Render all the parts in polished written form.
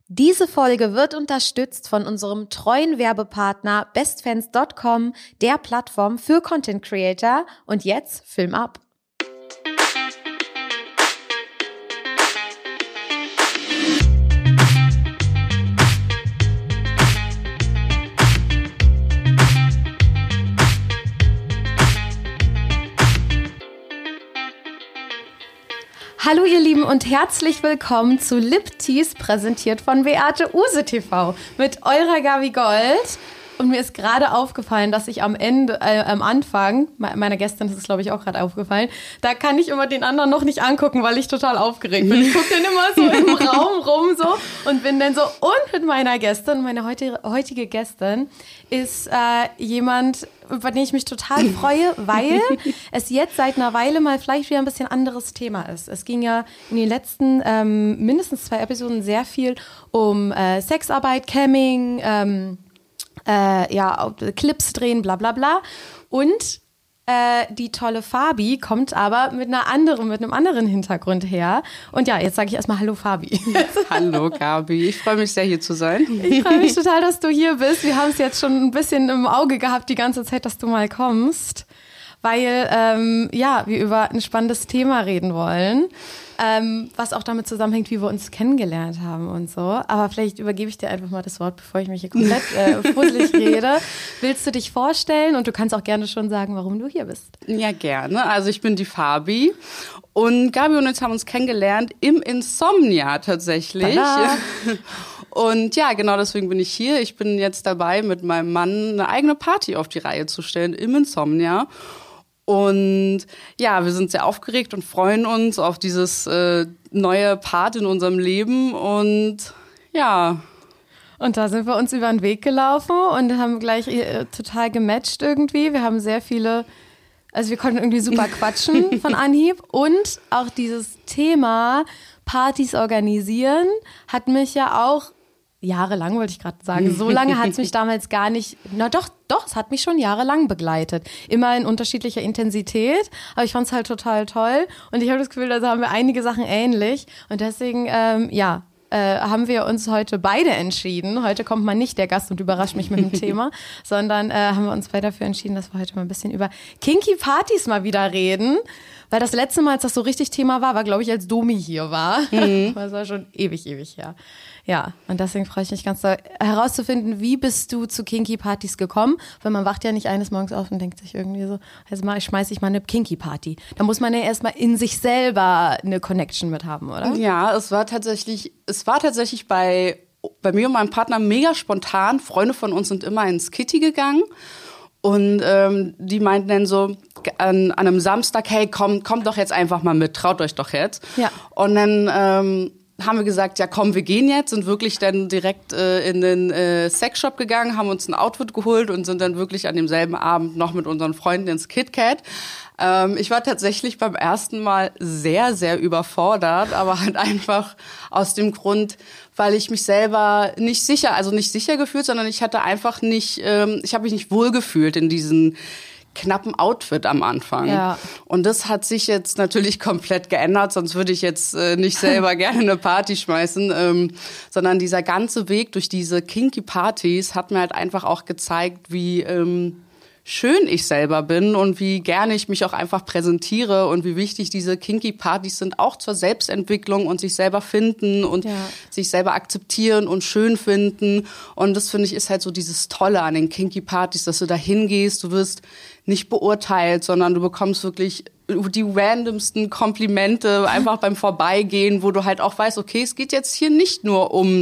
Diese Folge wird unterstützt von unserem treuen Werbepartner bestfans.com, der Plattform für Content Creator. Und jetzt Film ab. Hallo ihr Lieben und herzlich willkommen zu Lip Tease, präsentiert von Beate Uhse TV mit eurer Gabi Gold. Und mir ist gerade aufgefallen, dass ich am Anfang, meiner Gästin ist es glaube ich auch gerade aufgefallen, da kann ich immer den anderen noch nicht angucken, weil ich total aufgeregt bin. Ich gucke dann immer so im Raum rum so und bin dann so, und mit meiner Gästin, meine heutige Gästin ist jemand, über den ich mich total freue, weil es jetzt seit einer Weile mal vielleicht wieder ein bisschen anderes Thema ist. Es ging ja in den letzten mindestens 2 Episoden sehr viel um Sexarbeit, Camming, Clips drehen, bla bla bla. Und die tolle Fabi kommt aber mit einem anderen Hintergrund her. Und ja, jetzt sage ich erstmal Hallo Fabi. Hallo Gabi, ich freue mich sehr, hier zu sein. Ich freue mich total, dass du hier bist. Wir haben es jetzt schon ein bisschen im Auge gehabt die ganze Zeit, dass du mal kommst, weil wir über ein spannendes Thema reden wollen. Was auch damit zusammenhängt, wie wir uns kennengelernt haben und so. Aber vielleicht übergebe ich dir einfach mal das Wort, bevor ich mich hier komplett fusselig rede. Willst du dich vorstellen? Und du kannst auch gerne schon sagen, warum du hier bist. Ja, gerne. Also ich bin die Fabi und Gabi und ich haben uns kennengelernt im Insomnia tatsächlich. Tada. Und ja, genau deswegen bin ich hier. Ich bin jetzt dabei, mit meinem Mann eine eigene Party auf die Reihe zu stellen im Insomnia. Und ja, wir sind sehr aufgeregt und freuen uns auf dieses neue Part in unserem Leben und ja. Und da sind wir uns über den Weg gelaufen und haben gleich total gematcht irgendwie. Wir haben sehr viele, also wir konnten irgendwie super quatschen von Anhieb. Und auch dieses Thema Partys organisieren hat mich ja auch jahrelang, wollte ich gerade sagen. So lange hat es mich damals gar nicht, es hat mich schon jahrelang begleitet. Immer in unterschiedlicher Intensität, aber ich fand es halt total toll. Und ich habe das Gefühl, da haben wir einige Sachen ähnlich. Und deswegen, haben wir uns heute beide entschieden. Heute kommt mal nicht der Gast und überrascht mich mit dem Thema, sondern haben wir uns beide dafür entschieden, dass wir heute mal ein bisschen über Kinky Partys mal wieder reden. Weil das letzte Mal, als das so richtig Thema war, glaube ich, als Domi hier war. Das war schon ewig her. Ja, und deswegen freue ich mich ganz doll herauszufinden, wie bist du zu Kinky-Partys gekommen? Weil man wacht ja nicht eines Morgens auf und denkt sich irgendwie so, jetzt schmeiße ich mal eine Kinky-Party. Da muss man ja erstmal in sich selber eine Connection mit haben, oder? Ja, es war tatsächlich bei mir und meinem Partner mega spontan. Freunde von uns sind immer ins Kitty gegangen. Und die meinten dann so an einem Samstag, hey, kommt doch jetzt einfach mal mit, traut euch doch jetzt. Ja. Und dann haben wir gesagt, ja komm, wir gehen jetzt, sind wirklich dann direkt in den Sexshop gegangen, haben uns ein Outfit geholt und sind dann wirklich an demselben Abend noch mit unseren Freunden ins KitKat. Ich war tatsächlich beim ersten Mal sehr, sehr überfordert, aber halt einfach aus dem Grund, weil ich mich selber nicht sicher gefühlt, sondern ich hatte einfach nicht, ich habe mich nicht wohlgefühlt in diesen knappen Outfit am Anfang. Ja. Und das hat sich jetzt natürlich komplett geändert, sonst würde ich jetzt nicht selber gerne eine Party schmeißen, sondern dieser ganze Weg durch diese Kinky Partys hat mir halt einfach auch gezeigt, wie schön ich selber bin und wie gerne ich mich auch einfach präsentiere und wie wichtig diese Kinky-Partys sind, auch zur Selbstentwicklung und sich selber finden und sich selber akzeptieren und schön finden. Und das, finde ich, ist halt so dieses Tolle an den Kinky-Partys, dass du da hingehst, du wirst nicht beurteilt, sondern du bekommst wirklich die randomsten Komplimente einfach beim Vorbeigehen, wo du halt auch weißt, okay, es geht jetzt hier nicht nur um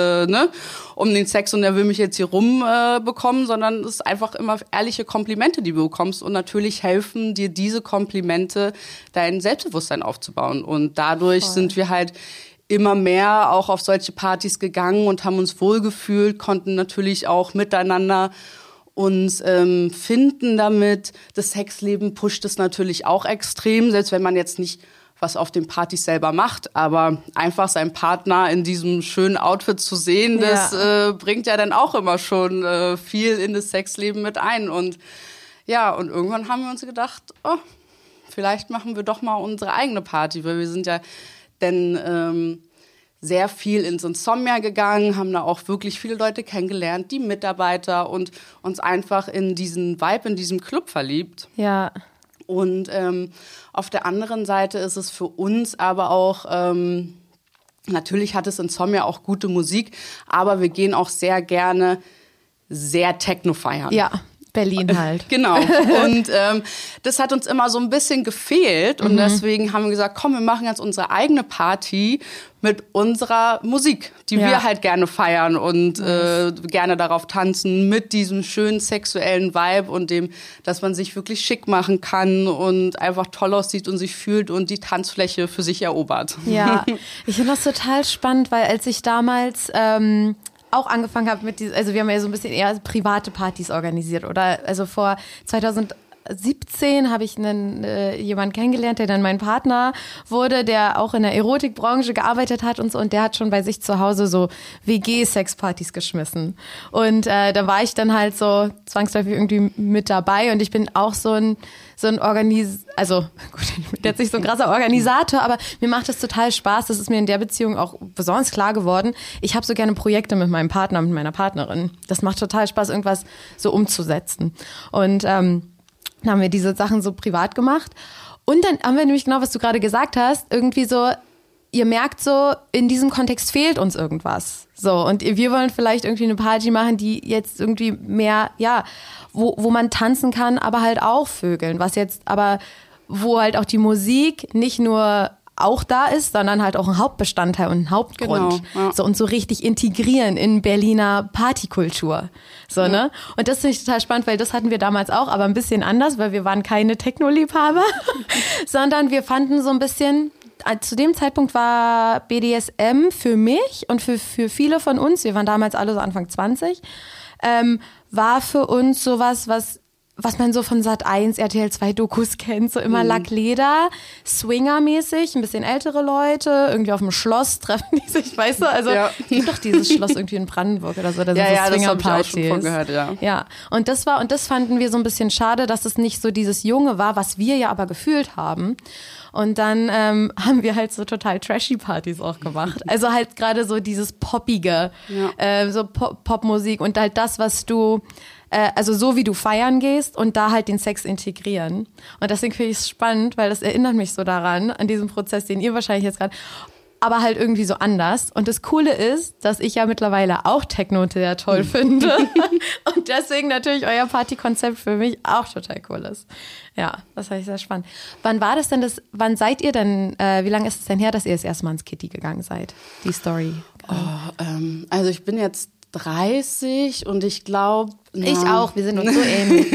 den Sex und der will mich jetzt hier rumbekommen, sondern es ist einfach immer ehrliche Komplimente, die du bekommst und natürlich helfen dir diese Komplimente, dein Selbstbewusstsein aufzubauen und dadurch sind wir halt immer mehr auch auf solche Partys gegangen und haben uns wohlgefühlt, konnten natürlich auch miteinander uns finden damit. Das Sexleben pusht es natürlich auch extrem, selbst wenn man jetzt nicht was auf den Partys selber macht, aber einfach seinen Partner in diesem schönen Outfit zu sehen, das bringt ja dann auch immer schon viel in das Sexleben mit ein. Und ja, und irgendwann haben wir uns gedacht, vielleicht machen wir doch mal unsere eigene Party, weil wir sind ja dann sehr viel ins Insomnia gegangen, haben da auch wirklich viele Leute kennengelernt, die Mitarbeiter und uns einfach in diesen Vibe, in diesem Club verliebt. Ja. Und auf der anderen Seite ist es für uns aber auch, natürlich hat es Insomnia auch gute Musik, aber wir gehen auch sehr gerne sehr Techno feiern. Ja. Berlin halt. Genau. Und das hat uns immer so ein bisschen gefehlt. Und deswegen haben wir gesagt, komm, wir machen jetzt unsere eigene Party mit unserer Musik, die wir halt gerne feiern und gerne darauf tanzen, mit diesem schönen sexuellen Vibe und dem, dass man sich wirklich schick machen kann und einfach toll aussieht und sich fühlt und die Tanzfläche für sich erobert. Ja, ich finde das total spannend, weil als ich damals auch angefangen habe mit also wir haben ja so ein bisschen eher private Partys organisiert, oder? Also vor 2017 habe ich jemanden kennengelernt, der dann mein Partner wurde, der auch in der Erotikbranche gearbeitet hat und so, und der hat schon bei sich zu Hause so WG-Sexpartys geschmissen. Und da war ich dann halt so zwangsläufig irgendwie mit dabei, und ich bin auch so ein also gut, ich bin jetzt nicht so ein krasser Organisator, aber mir macht das total Spaß. Das ist mir in der Beziehung auch besonders klar geworden. Ich habe so gerne Projekte mit meinem Partner, mit meiner Partnerin. Das macht total Spaß, irgendwas so umzusetzen. Und dann haben wir diese Sachen so privat gemacht. Und dann haben wir nämlich genau, was du gerade gesagt hast, irgendwie so, ihr merkt so, in diesem Kontext fehlt uns irgendwas. So, und wir wollen vielleicht irgendwie eine Party machen, die jetzt irgendwie mehr, ja, wo man tanzen kann, aber halt auch vögeln. Wo halt auch die Musik nicht nur auch da ist, sondern halt auch ein Hauptbestandteil und ein Hauptgrund. Genau, ja. So, und so richtig integrieren in Berliner Partykultur. So, ne? Und das finde ich total spannend, weil das hatten wir damals auch, aber ein bisschen anders, weil wir waren keine Techno-Liebhaber, sondern wir fanden so ein bisschen, zu dem Zeitpunkt war BDSM für mich und für viele von uns, wir waren damals alle so Anfang 20, war für uns sowas, was man so von Sat.1, RTL 2 Dokus kennt, so immer Lackleder, Swinger-mäßig, ein bisschen ältere Leute, irgendwie auf dem Schloss treffen die sich, weißt du, also es gibt doch dieses Schloss irgendwie in Brandenburg oder so, da sind so Swingerpartys. Das habe ich auch schon von Swinger-Partys. gehört, Ja, und das fanden wir so ein bisschen schade, dass es nicht so dieses Junge war, was wir ja aber gefühlt haben. Und dann haben wir halt so total trashy Partys auch gemacht. Also halt gerade so dieses Poppige, so Popmusik und halt das, was du, also so wie du feiern gehst und da halt den Sex integrieren. Und deswegen finde ich es spannend, weil das erinnert mich so daran, an diesen Prozess, den ihr wahrscheinlich jetzt gerade, aber halt irgendwie so anders. Und das Coole ist, dass ich ja mittlerweile auch Techno sehr toll finde. Und deswegen natürlich euer Partykonzept für mich auch total cool ist. Ja, das fand ich sehr spannend. Wann seid ihr denn, wie lange ist es denn her, dass ihr das erste Mal ins Kitty gegangen seid? Die Story. Also ich bin jetzt 30 und ich glaube... Ich auch, wir sind uns so ähnlich.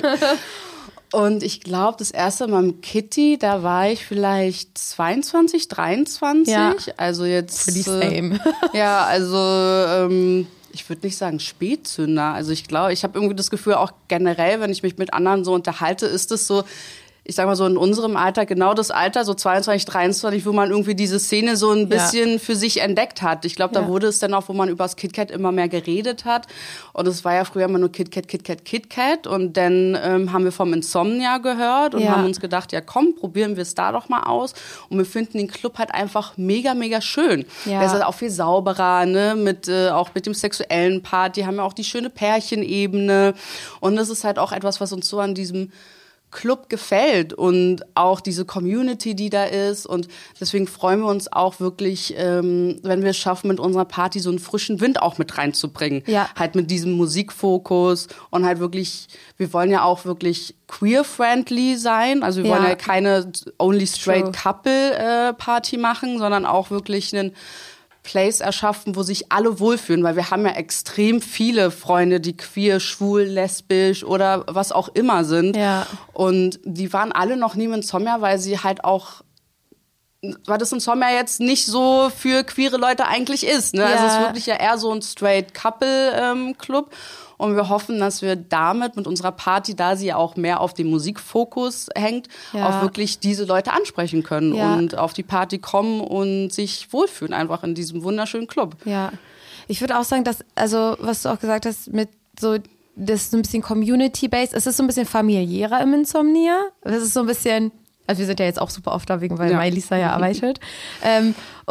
Und ich glaube, das erste Mal im Kitty, da war ich vielleicht 22, 23. Ja. Also jetzt... Pretty same. Ja, also ich würde nicht sagen Spätzünder. Also ich glaube, ich habe irgendwie das Gefühl, auch generell, wenn ich mich mit anderen so unterhalte, ist es so... Ich sag mal so in unserem Alter, genau das Alter, so 22, 23, wo man irgendwie diese Szene so ein bisschen für sich entdeckt hat. Ich glaube, da wurde es dann auch, wo man über das KitKat immer mehr geredet hat. Und es war ja früher immer nur KitKat, KitKat, KitKat. Und dann haben wir vom Insomnia gehört und haben uns gedacht, ja komm, probieren wir es da doch mal aus. Und wir finden den Club halt einfach mega, mega schön. Ja. Der ist halt auch viel sauberer, ne? Auch mit dem sexuellen Part. Die haben ja auch die schöne Pärchenebene. Und das ist halt auch etwas, was uns so an diesem Club gefällt und auch diese Community, die da ist, und deswegen freuen wir uns auch wirklich, wenn wir es schaffen, mit unserer Party so einen frischen Wind auch mit reinzubringen. Ja. Halt mit diesem Musikfokus und halt wirklich, wir wollen ja auch wirklich queer-friendly sein, also wir wollen ja keine only straight couple Party machen, sondern auch wirklich einen Place erschaffen, wo sich alle wohlfühlen, weil wir haben ja extrem viele Freunde, die queer, schwul, lesbisch oder was auch immer sind. Ja. Und die waren alle noch nie im Insomnia, weil sie halt auch, weil das Insomnia jetzt nicht so für queere Leute eigentlich ist. Ne? Ja. Also es ist wirklich ja eher so ein straight Couple Club. Und wir hoffen, dass wir damit mit unserer Party, da sie ja auch mehr auf den Musikfokus hängt, auch wirklich diese Leute ansprechen können und auf die Party kommen und sich wohlfühlen einfach in diesem wunderschönen Club. Ja, ich würde auch sagen, dass, also was du auch gesagt hast, mit so, das ist so ein bisschen Community-based, es ist so ein bisschen familiärer im Insomnia. Das ist so ein bisschen, also wir sind ja jetzt auch super oft da, weil Mailisa ja arbeitet. Und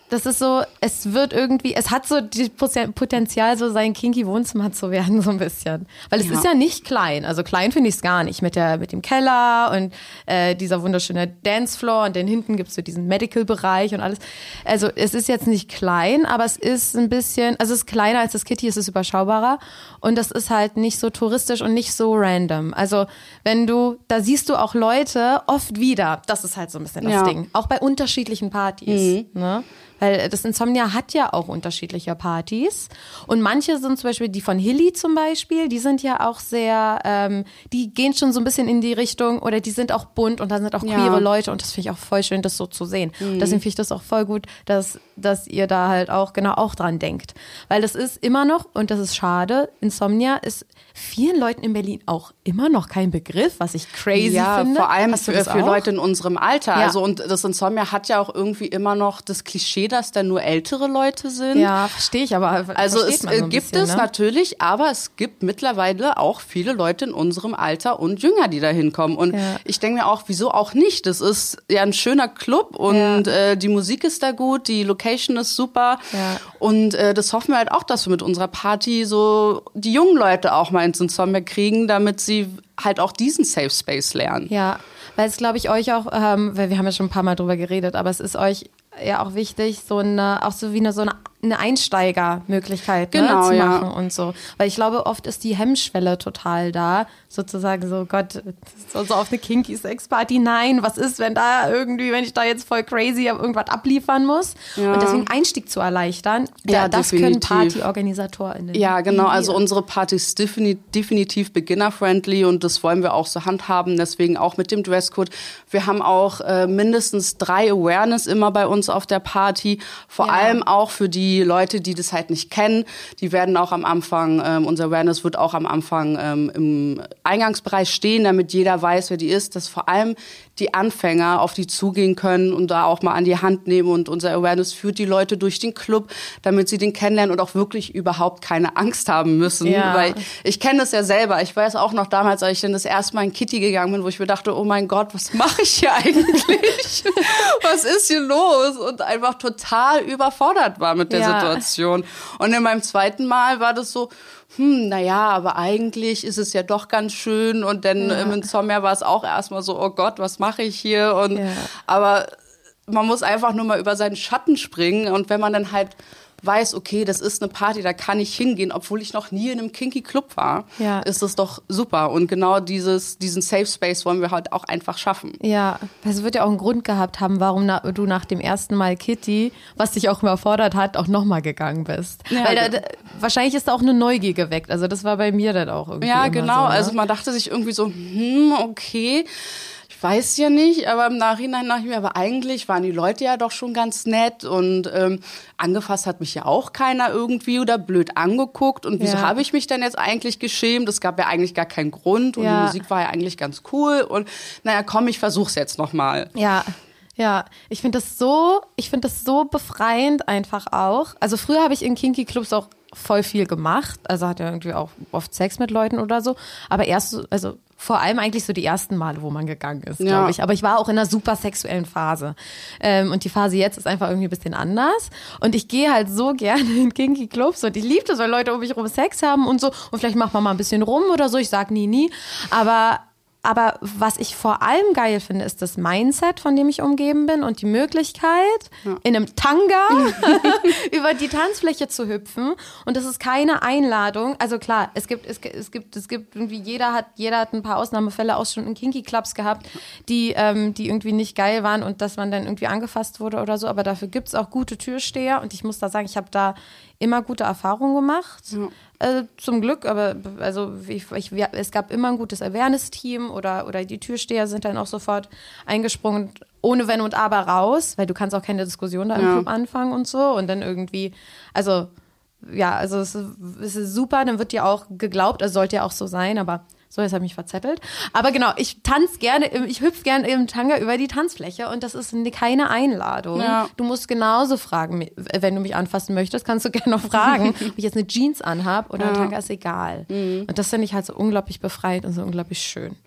das ist so, es wird irgendwie, es hat so das Potenzial, so sein kinky Wohnzimmer zu werden, so ein bisschen. Weil es ist ja nicht klein. Also klein finde ich es gar nicht. Mit dem Keller und dieser wunderschöne Dancefloor und dann hinten gibt es so diesen Medical-Bereich und alles. Also es ist jetzt nicht klein, aber es ist ein bisschen, also es ist kleiner als das Kitty, es ist überschaubarer und das ist halt nicht so touristisch und nicht so random. Also da siehst du auch Leute oft wieder. Das ist halt so ein bisschen das Ding. Auch bei unterschiedlichen Partys, ne? Weil das Insomnia hat ja auch unterschiedliche Partys. Und manche sind zum Beispiel, die von Hilly zum Beispiel, die sind ja auch sehr, die gehen schon so ein bisschen in die Richtung, oder die sind auch bunt und da sind auch queere Leute und das finde ich auch voll schön, das so zu sehen. Und deswegen finde ich das auch voll gut, dass ihr da halt auch dran denkt. Weil das ist immer noch, und das ist schade, Insomnia ist vielen Leuten in Berlin auch immer noch kein Begriff, was ich crazy finde. Ja, vor allem für Leute in unserem Alter. Ja. Also, und das Insomnia hat ja auch irgendwie immer noch das Klischee, dass da nur ältere Leute sind. Ja, verstehe ich, aber also es so gibt bisschen, es natürlich, aber es gibt mittlerweile auch viele Leute in unserem Alter und jünger, die da hinkommen. Und ich denke mir auch, wieso auch nicht? Das ist ja ein schöner Club und die Musik ist da gut, die Location ist super. Ja. Und das hoffen wir halt auch, dass wir mit unserer Party so die jungen Leute auch mal ins Insomnia kriegen, damit sie halt auch diesen Safe Space lernen. Ja, weil es, glaube ich, euch auch, weil wir haben ja schon ein paar Mal drüber geredet, aber es ist euch ja auch wichtig, so eine Einsteigermöglichkeit zu machen und so. Weil ich glaube, oft ist die Hemmschwelle total da, sozusagen so, Gott, so auf eine kinky Sex-Party, nein, was ist, wenn ich da jetzt voll crazy irgendwas abliefern muss? Ja. Und deswegen Einstieg zu erleichtern, das können PartyorganisatorInnen. Ja, genau, also unsere Party ist definitiv beginner-friendly und das wollen wir auch so handhaben, deswegen auch mit dem Dresscode. Wir haben auch mindestens 3 Awareness immer bei uns auf der Party, vor allem auch für die Leute, die das halt nicht kennen. Die werden auch am Anfang, unser Awareness wird auch am Anfang im Eingangsbereich stehen, damit jeder weiß, wer die ist, dass vor allem die Anfänger auf die zugehen können und da auch mal an die Hand nehmen und unser Awareness führt die Leute durch den Club, damit sie den kennenlernen und auch wirklich überhaupt keine Angst haben müssen, weil ich kenne das ja selber. Ich weiß auch noch damals, als ich dann das erste Mal in Kitty gegangen bin, wo ich mir dachte, oh mein Gott, was mache ich hier eigentlich? Was ist hier los? Und einfach total überfordert war mit der Situation. Und in meinem zweiten Mal war das so, aber eigentlich ist es ja doch ganz schön. Und dann im Insomnia war es auch erstmal so, oh Gott, was mache ich hier? Und aber man muss einfach nur mal über seinen Schatten springen. Und wenn man dann halt weiß, okay, das ist eine Party, da kann ich hingehen, obwohl ich noch nie in einem kinky Club war, ist das doch super. Und genau diesen Safe Space wollen wir halt auch einfach schaffen. Ja, es wird ja auch einen Grund gehabt haben, warum du nach dem ersten Mal Kitty, was dich auch überfordert hat, auch nochmal gegangen bist. Ja, weil wahrscheinlich ist da auch eine Neugier geweckt. Also das war bei mir dann auch irgendwie Ja, genau. So, ne? Also man dachte sich irgendwie so, okay, ich weiß ja nicht, aber im Nachhinein dachte ich mir, aber eigentlich waren die Leute ja doch schon ganz nett und angefasst hat mich ja auch keiner irgendwie oder blöd angeguckt und wieso habe ich mich denn jetzt eigentlich geschämt? Es gab ja eigentlich gar keinen Grund und die Musik war ja eigentlich ganz cool und komm, ich versuch's jetzt nochmal. Ja, ich finde das so befreiend einfach auch. Also früher habe ich in kinky Clubs auch voll viel gemacht, also hatte irgendwie auch oft Sex mit Leuten oder so, aber vor allem eigentlich so die ersten Male, wo man gegangen ist, glaube ich. Aber ich war auch in einer super sexuellen Phase. Und die Phase jetzt ist einfach irgendwie ein bisschen anders. Und ich gehe halt so gerne in kinky Clubs und ich liebe das, weil Leute um mich rum Sex haben und so. Und vielleicht macht man mal ein bisschen rum oder so. Ich sag nie. Aber was ich vor allem geil finde, ist das Mindset, von dem ich umgeben bin und die Möglichkeit, in einem Tanga über die Tanzfläche zu hüpfen. Und das ist keine Einladung. Also klar, es gibt irgendwie, jeder hat ein paar Ausnahmefälle auch schon in Kinky Clubs gehabt, die irgendwie nicht geil waren und dass man dann irgendwie angefasst wurde oder so. Aber dafür gibt es auch gute Türsteher und ich muss da sagen, ich habe da immer gute Erfahrungen gemacht. Ja. Zum Glück, aber also es gab immer ein gutes Awareness-Team oder die Türsteher sind dann auch sofort eingesprungen, ohne Wenn und Aber raus, weil du kannst auch keine Diskussion da im Club anfangen und so und dann irgendwie, es ist super, dann wird dir auch geglaubt, es sollte ja auch so sein, aber so, jetzt habe ich mich verzettelt. Aber genau, ich hüpfe gerne im Tanga über die Tanzfläche und das ist keine Einladung. Ja. Du musst genauso fragen, wenn du mich anfassen möchtest, kannst du gerne noch fragen, ob ich jetzt eine Jeans anhabe oder ein Tanga, ist egal. Und das finde ich halt so unglaublich befreiend und so unglaublich schön.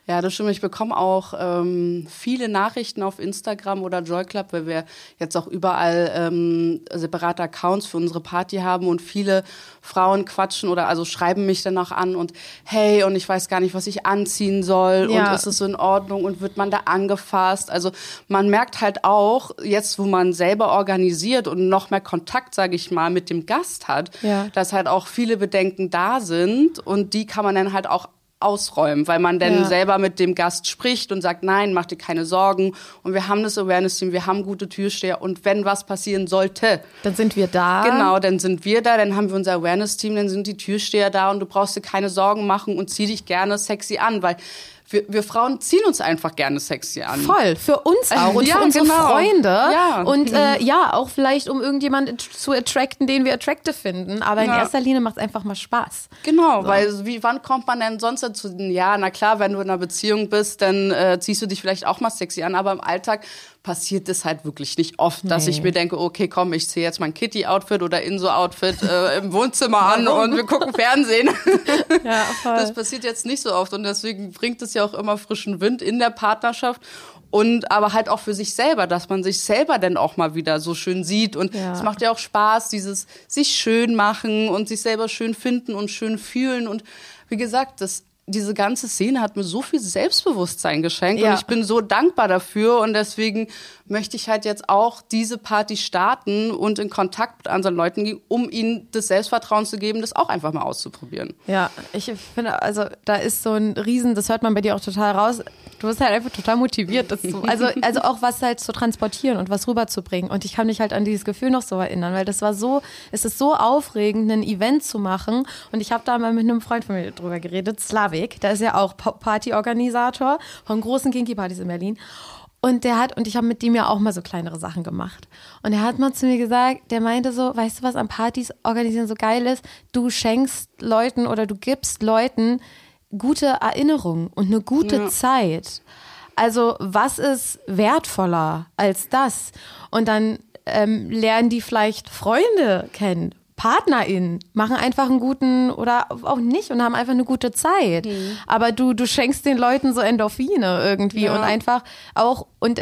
Ja, das stimmt. Ich bekomme auch viele Nachrichten auf Instagram oder Joy Club, weil wir jetzt auch überall separate Accounts für unsere Party haben und viele Frauen quatschen oder also schreiben mich dann auch an und hey, und ich weiß gar nicht, was ich anziehen soll und ist es so in Ordnung und wird man da angefasst? Also man merkt halt auch, jetzt wo man selber organisiert und noch mehr Kontakt, sage ich mal, mit dem Gast hat, dass halt auch viele Bedenken da sind und die kann man dann halt auch ausräumen, weil man dann selber mit dem Gast spricht und sagt, nein, mach dir keine Sorgen und wir haben das Awareness-Team, wir haben gute Türsteher und wenn was passieren sollte, dann sind wir da. Genau, dann sind wir da, dann haben wir unser Awareness-Team, dann sind die Türsteher da und du brauchst dir keine Sorgen machen und zieh dich gerne sexy an, weil wir Frauen ziehen uns einfach gerne sexy an. Voll, für uns auch und für unsere Freunde. Ja. Und auch vielleicht, um irgendjemanden zu attracten, den wir attractive finden. Aber in erster Linie macht es einfach mal Spaß. Genau, so. Weil wann kommt man denn sonst dazu? Ja, na klar, wenn du in einer Beziehung bist, dann ziehst du dich vielleicht auch mal sexy an. Aber im Alltag passiert es halt wirklich nicht oft, dass ich mir denke, okay, komm, ich ziehe jetzt mein Kitty-Outfit oder Inso-Outfit im Wohnzimmer an und wir gucken Fernsehen. Ja, voll. Das passiert jetzt nicht so oft und deswegen bringt es ja auch immer frischen Wind in der Partnerschaft. Und aber halt auch für sich selber, dass man sich selber dann auch mal wieder so schön sieht. Und es macht ja auch Spaß, dieses sich schön machen und sich selber schön finden und schön fühlen. Und wie gesagt, diese ganze Szene hat mir so viel Selbstbewusstsein geschenkt und ich bin so dankbar dafür und deswegen möchte ich halt jetzt auch diese Party starten und in Kontakt mit anderen Leuten gehen, um ihnen das Selbstvertrauen zu geben, das auch einfach mal auszuprobieren. Ja, ich finde, also da ist so ein Riesen, das hört man bei dir auch total raus, du bist halt einfach total motiviert, das also auch was halt zu transportieren und was rüberzubringen und ich kann mich halt an dieses Gefühl noch so erinnern, weil es ist so aufregend, ein Event zu machen und ich habe da mal mit einem Freund von mir drüber geredet, Slavik, der ist ja auch Partyorganisator von großen Kinky-Partys in Berlin. Und ich habe mit dem ja auch mal so kleinere Sachen gemacht. Und er hat mal zu mir gesagt, der meinte so, weißt du, was an Partys organisieren so geil ist? Du schenkst Leuten oder du gibst Leuten gute Erinnerungen und eine gute Zeit. Also was ist wertvoller als das? Und dann lernen die vielleicht Freunde kennen, PartnerInnen, machen einfach einen guten oder auch nicht und haben einfach eine gute Zeit. Aber du schenkst den Leuten so Endorphine irgendwie und einfach auch, und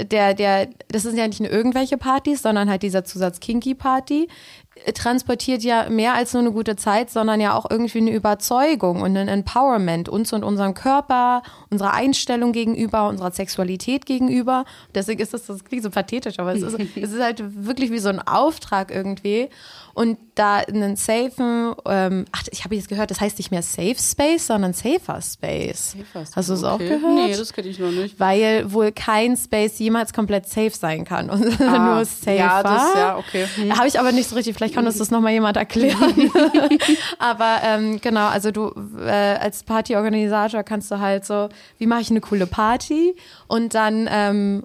das sind ja nicht nur irgendwelche Partys, sondern halt dieser Zusatz Kinky-Party, transportiert ja mehr als nur eine gute Zeit, sondern ja auch irgendwie eine Überzeugung und ein Empowerment uns und unserem Körper, unserer Einstellung gegenüber, unserer Sexualität gegenüber. Deswegen ist das klingt so pathetisch, aber es ist halt wirklich wie so ein Auftrag irgendwie. Und da einen safen, ich habe jetzt gehört, das heißt nicht mehr Safe Space, sondern Safer Space. Hast du es auch gehört? Nee, das kenne ich noch nicht. Weil wohl kein Space jemals komplett safe sein kann und nur safer. Ja, okay. Habe ich aber nicht so richtig, vielleicht kann uns das nochmal jemand erklären. Aber genau, also du als Partyorganisator kannst du halt so, wie mache ich eine coole Party und dann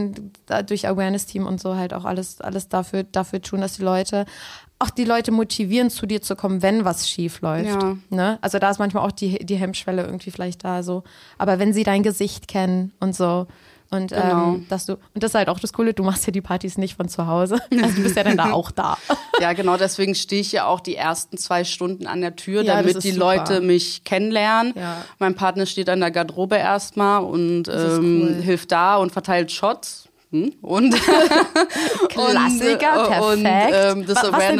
durch Awareness-Team und so halt auch alles dafür tun, dass die Leute motivieren, zu dir zu kommen, wenn was schief läuft. Ja. Ne? Also da ist manchmal auch die Hemmschwelle irgendwie vielleicht da so. Aber wenn sie dein Gesicht kennen und so und das ist halt auch das Coole, du machst ja die Partys nicht von zu Hause. Also du bist ja dann da auch da. Ja, genau, deswegen stehe ich ja auch die ersten 2 Stunden an der Tür, damit die Leute mich kennenlernen. Ja. Mein Partner steht an der Garderobe erstmal und hilft da und verteilt Shots. Und Klassiker, perfekt. Und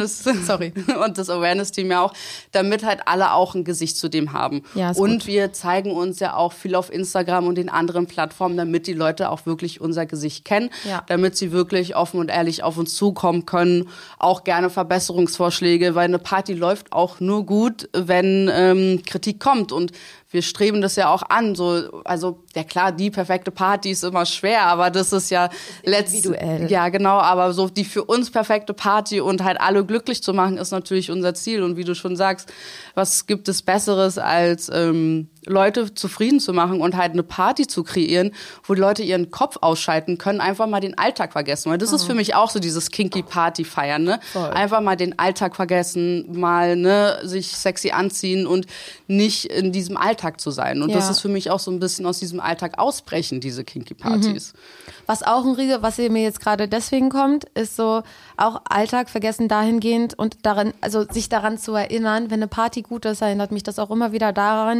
das Awareness-Team ja auch, damit halt alle auch ein Gesicht zu dem haben. Ja, und wir zeigen uns ja auch viel auf Instagram und den anderen Plattformen, damit die Leute auch wirklich unser Gesicht kennen, damit sie wirklich offen und ehrlich auf uns zukommen können. Auch gerne Verbesserungsvorschläge, weil eine Party läuft auch nur gut, wenn Kritik kommt und wir streben das ja auch an, klar, die perfekte Party ist immer schwer, aber das ist ja individuell. Ja, genau, aber so die für uns perfekte Party und halt alle glücklich zu machen, ist natürlich unser Ziel. Und wie du schon sagst, was gibt es Besseres als Leute zufrieden zu machen und halt eine Party zu kreieren, wo die Leute ihren Kopf ausschalten können, einfach mal den Alltag vergessen. Weil das ist für mich auch so dieses Kinky-Party-Feiern, ne? Voll. Einfach mal den Alltag vergessen, mal, ne, sich sexy anziehen und nicht in diesem Alltag zu sein. Und das ist für mich auch so ein bisschen aus diesem Alltag ausbrechen, diese Kinky-Partys. Was auch ein Riese, was mir jetzt gerade deswegen kommt, ist so auch Alltag vergessen dahingehend und daran, also sich daran zu erinnern, wenn eine Party gut ist, erinnert mich das auch immer wieder daran, dass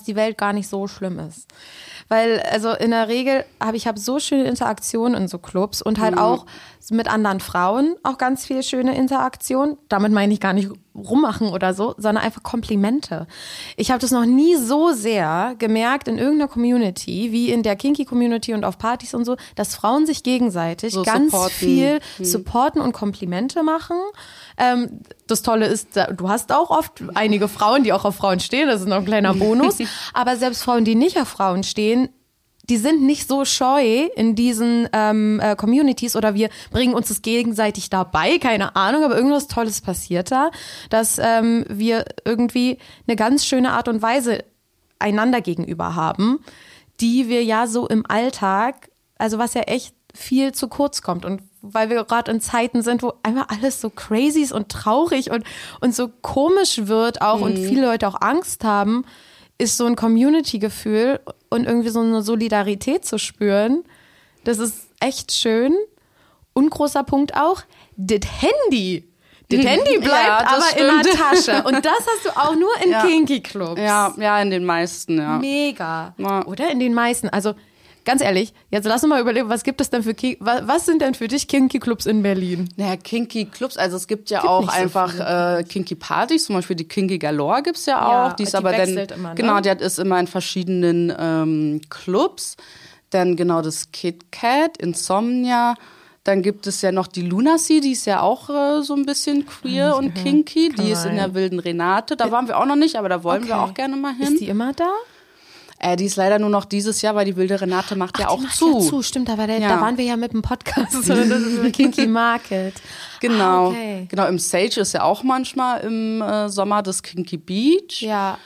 die Welt gar nicht so schlimm ist. Weil, also in der Regel ich habe so schöne Interaktionen in so Clubs und halt auch mit anderen Frauen auch ganz viel schöne Interaktion. Damit meine ich gar nicht rummachen oder so, sondern einfach Komplimente. Ich habe das noch nie so sehr gemerkt in irgendeiner Community, wie in der Kinky-Community und auf Partys und so, dass Frauen sich gegenseitig so ganz viel supporten und Komplimente machen. Das Tolle ist, du hast auch oft einige Frauen, die auch auf Frauen stehen, das ist noch ein kleiner Bonus. Aber selbst Frauen, die nicht auf Frauen stehen, die sind nicht so scheu in diesen Communities oder wir bringen uns das gegenseitig dabei, keine Ahnung, aber irgendwas Tolles passiert da, dass wir irgendwie eine ganz schöne Art und Weise einander gegenüber haben, die wir ja so im Alltag, also was ja echt viel zu kurz kommt und weil wir gerade in Zeiten sind, wo einfach alles so crazy ist und traurig und so komisch wird auch und viele Leute auch Angst haben, ist so ein Community-Gefühl und irgendwie so eine Solidarität zu spüren. Das ist echt schön. Und großer Punkt auch, das Handy. Das Handy bleibt aber stimmt. In der Tasche. Und das hast du auch nur in Kinky-Clubs. Ja, in den meisten, ja. Mega. Ja. Oder in den meisten. Also ganz ehrlich, jetzt lass uns mal überlegen, was gibt es denn was sind denn für dich Kinky-Clubs in Berlin? Naja, Kinky-Clubs, also es gibt auch einfach Kinky-Partys, zum Beispiel die Kinky Galore gibt's ja auch. Die ist aber wechselt immer, ne? Genau, die ist immer in verschiedenen Clubs. Dann genau das Kit Kat, Insomnia. Dann gibt es ja noch die Lunacy, die ist ja auch so ein bisschen queer und kinky. Die ist in der Wilden Renate. Da waren wir auch noch nicht, aber da wollen wir auch gerne mal hin. Ist die immer da? Die ist leider nur noch dieses Jahr, weil die Wilde Renate macht ja auch zu. Ja zu. Stimmt, da waren wir ja mit dem Podcast. Das ist ein Kinky Market. Genau. Okay. Genau, im Sage ist ja auch manchmal im Sommer das Kinky Beach. Ja.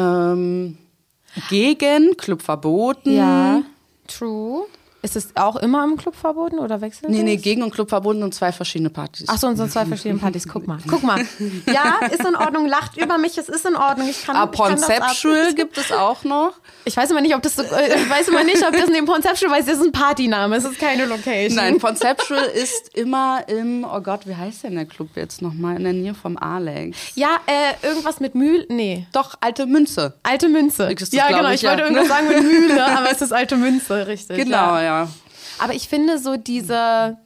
Gegen Club Verboten. Ja, true. Ist es auch immer im Club verboten oder wechselt das? Nee, Gegen und Club Verboten sind 2 verschiedene Partys. Ach so, und sind 2 verschiedene Partys. Guck mal. Ja, ist in Ordnung. Lacht über mich, es ist in Ordnung. Conceptual gibt es auch noch. Ich weiß immer nicht, ob das neben Conceptual, weil es ist ein Partyname, es ist keine Location. Nein, Conceptual ist immer oh Gott, wie heißt denn der Club jetzt nochmal? In der Nähe vom Alex. Ja, irgendwas mit Mühle, nee. Doch, Alte Münze. Alte Münze. Ja, genau, ich wollte irgendwas sagen mit Mühle, aber es ist Alte Münze, richtig. Genau, ja. Aber ich finde so diese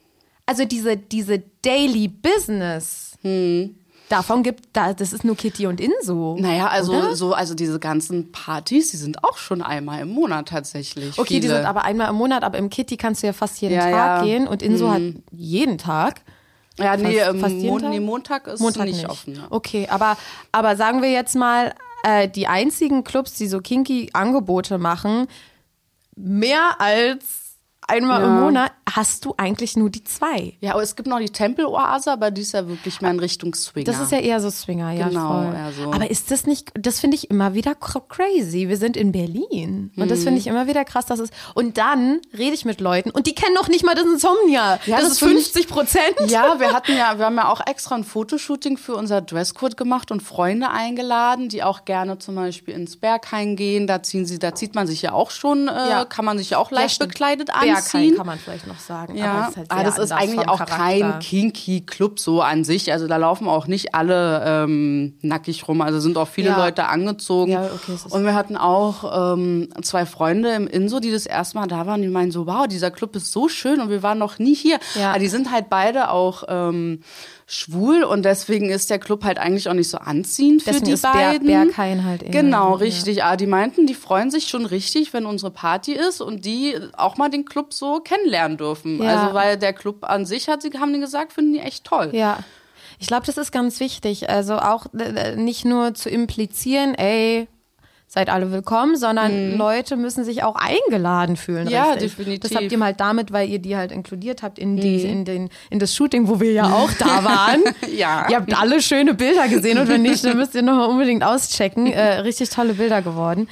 Daily Business, davon das ist nur Kitty und Inso. Naja, also diese ganzen Partys, die sind auch schon einmal im Monat tatsächlich. Okay, die sind aber einmal im Monat, aber im Kitty kannst du ja fast jeden Tag gehen und Inso hat jeden Tag. Ja, Montag ist nicht offen. Ne? Okay, aber sagen wir jetzt mal, die einzigen Clubs, die so kinky Angebote machen, mehr als einmal im Monat, hast du eigentlich nur die 2. Ja, aber es gibt noch die Tempel-Oase, aber die ist ja wirklich mehr in Richtung Swinger. Das ist ja eher so Swinger, ja, genau, voll. Ja, so. Aber ist das nicht, das finde ich immer wieder crazy. Wir sind in Berlin. Und das finde ich immer wieder krass, dass es, und dann rede ich mit Leuten und die kennen noch nicht mal das Insomnia. Ja, das ist 50%. Ja, wir haben ja auch extra ein Fotoshooting für unser Dresscode gemacht und Freunde eingeladen, die auch gerne zum Beispiel ins Berghain gehen. Da zieht man sich ja auch schon, kann man sich ja auch leicht bekleidet anziehen. Berghain kann man vielleicht noch sagen. Ja, aber das ist eigentlich auch kein Kinky-Club so an sich. Also da laufen auch nicht alle nackig rum. Also sind auch viele Leute angezogen. Ja, okay, und wir hatten auch 2 Freunde im Inso, die das erste Mal da waren. Die meinen so, wow, dieser Club ist so schön und wir waren noch nie hier. Ja. Aber die sind halt beide auch schwul und deswegen ist der Club halt eigentlich auch nicht so anziehend für die beiden. Berghain halt eher. Genau, richtig. Aber die meinten, die freuen sich schon richtig, wenn unsere Party ist und die auch mal den Club so kennenlernen dürfen. Ja. Also weil der Club an sich, haben die gesagt, finden die echt toll. Ja. Ich glaube, das ist ganz wichtig. Also auch nicht nur zu implizieren, seid alle willkommen, sondern Leute müssen sich auch eingeladen fühlen. Ja, richtig. Definitiv. Das habt ihr halt damit, weil ihr die halt inkludiert habt in das Shooting, wo wir ja auch da waren. Ja. Ihr habt alle schöne Bilder gesehen und wenn nicht, dann müsst ihr noch mal unbedingt auschecken. Richtig tolle Bilder geworden.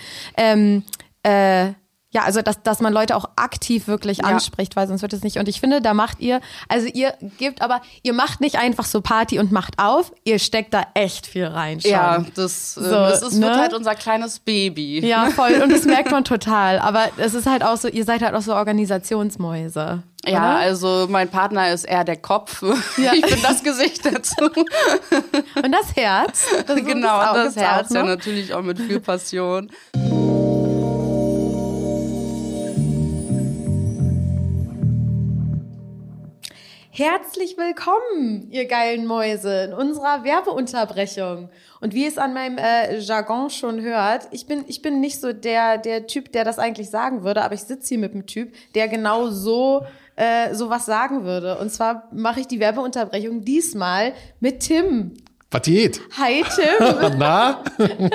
Ja, also dass man Leute auch aktiv wirklich anspricht, weil sonst wird es nicht. Und ich finde, da macht ihr macht nicht einfach so Party und macht auf, ihr steckt da echt viel rein schon. Ja, wird halt unser kleines Baby. Ja, voll. Und das merkt man total. Aber es ist halt auch so, ihr seid halt auch so Organisationsmäuse. Ja, oder? also mein Partner ist eher der Kopf. Ja. Ich bin das Gesicht dazu. Und das Herz. Genau, und das gibt's Herz auch ja noch. natürlich auch mit viel Passion. Herzlich willkommen, ihr geilen Mäuse, in unserer Werbeunterbrechung. Und wie es an meinem Jargon schon hört, ich bin nicht so der Typ, der das eigentlich sagen würde, aber ich sitze hier mit einem Typ, der genau so was sagen würde. Und zwar mache ich die Werbeunterbrechung diesmal mit Tim. Was geht? Hi Tim. Na?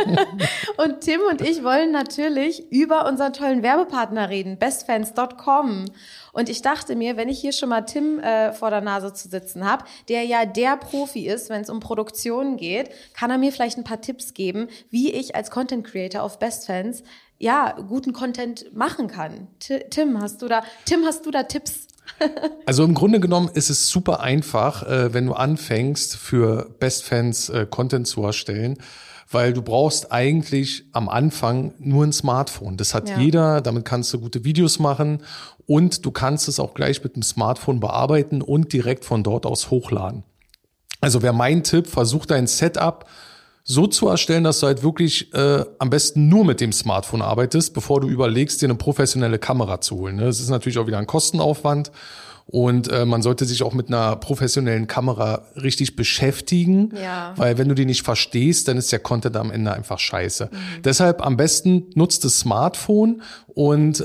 Und Tim und ich wollen natürlich über unseren tollen Werbepartner reden, bestfans.com. Und ich dachte mir, wenn ich hier schon mal Tim vor der Nase zu sitzen habe, der ja der Profi ist, wenn es um Produktionen geht, kann er mir vielleicht ein paar Tipps geben, wie ich als Content Creator auf Bestfans guten Content machen kann. Tim, hast du da Tipps? Also im Grunde genommen ist es super einfach, wenn du anfängst, für Bestfans Content zu erstellen, weil du brauchst eigentlich am Anfang nur ein Smartphone. Das hat jeder, damit kannst du gute Videos machen und du kannst es auch gleich mit dem Smartphone bearbeiten und direkt von dort aus hochladen. Also wäre mein Tipp, versuch dein Setup so zu erstellen, dass du halt wirklich am besten nur mit dem Smartphone arbeitest, bevor du überlegst, dir eine professionelle Kamera zu holen. Das ist natürlich auch wieder ein Kostenaufwand und man sollte sich auch mit einer professionellen Kamera richtig beschäftigen, weil wenn du die nicht verstehst, dann ist der Content am Ende einfach scheiße. Deshalb am besten nutzt das Smartphone und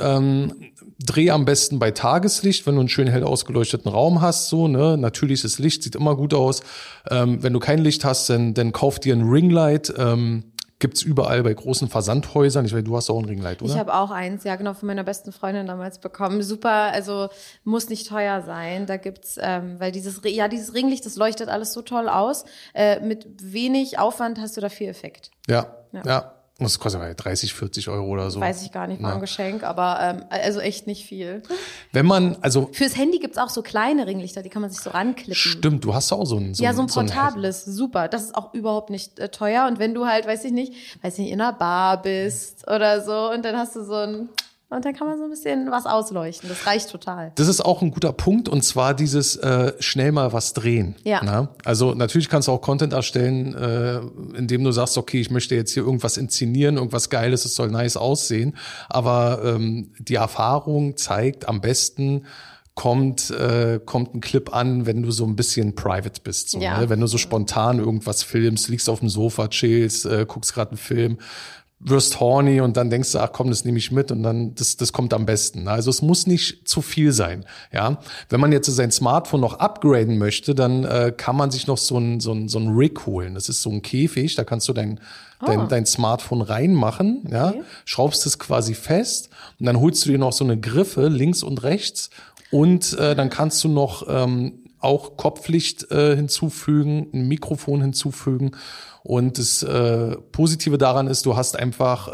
dreh am besten bei Tageslicht, wenn du einen schön hell ausgeleuchteten Raum hast, so, ne, natürliches Licht sieht immer gut aus. Wenn du kein Licht hast, dann kauf dir ein Ringlight. Gibt's überall bei großen Versandhäusern. Ich weiß, du hast auch ein Ringlight, oder? Ich habe auch eins, ja genau, von meiner besten Freundin damals bekommen. Super, also muss nicht teuer sein. Da gibt's, weil dieses Ringlicht, das leuchtet alles so toll aus. Mit wenig Aufwand hast du da viel Effekt. Ja. Das kostet ja 30, 40 Euro oder so. Weiß ich gar nicht, war ein Geschenk, aber also echt nicht viel. Wenn man, also fürs Handy gibt's auch so kleine Ringlichter, die kann man sich so ranklippen. Stimmt, du hast auch so ein portables, super. Das ist auch überhaupt nicht teuer. Und wenn du halt, weiß ich nicht, in einer Bar bist oder so und dann hast du und dann kann man so ein bisschen was ausleuchten. Das reicht total. Das ist auch ein guter Punkt und zwar dieses schnell mal was drehen. Ja. Na? Also natürlich kannst du auch Content erstellen, indem du sagst, okay, ich möchte jetzt hier irgendwas inszenieren, irgendwas Geiles, es soll nice aussehen. Aber die Erfahrung zeigt, am besten kommt ein Clip an, wenn du so ein bisschen private bist. So, ne? Wenn du so spontan irgendwas filmst, liegst auf dem Sofa, chillst, guckst gerade einen Film, wirst horny und dann denkst du, ach komm, das nehme ich mit und dann, das kommt am besten. Also es muss nicht zu viel sein, ja. Wenn man jetzt sein Smartphone noch upgraden möchte, dann kann man sich noch so ein Rig holen. Das ist so ein Käfig, da kannst du dein Smartphone reinmachen, ja, okay. Schraubst es quasi fest und dann holst du dir noch so eine Griffe links und rechts und dann kannst du noch auch Kopflicht hinzufügen, ein Mikrofon hinzufügen. Und das Positive daran ist, du hast einfach,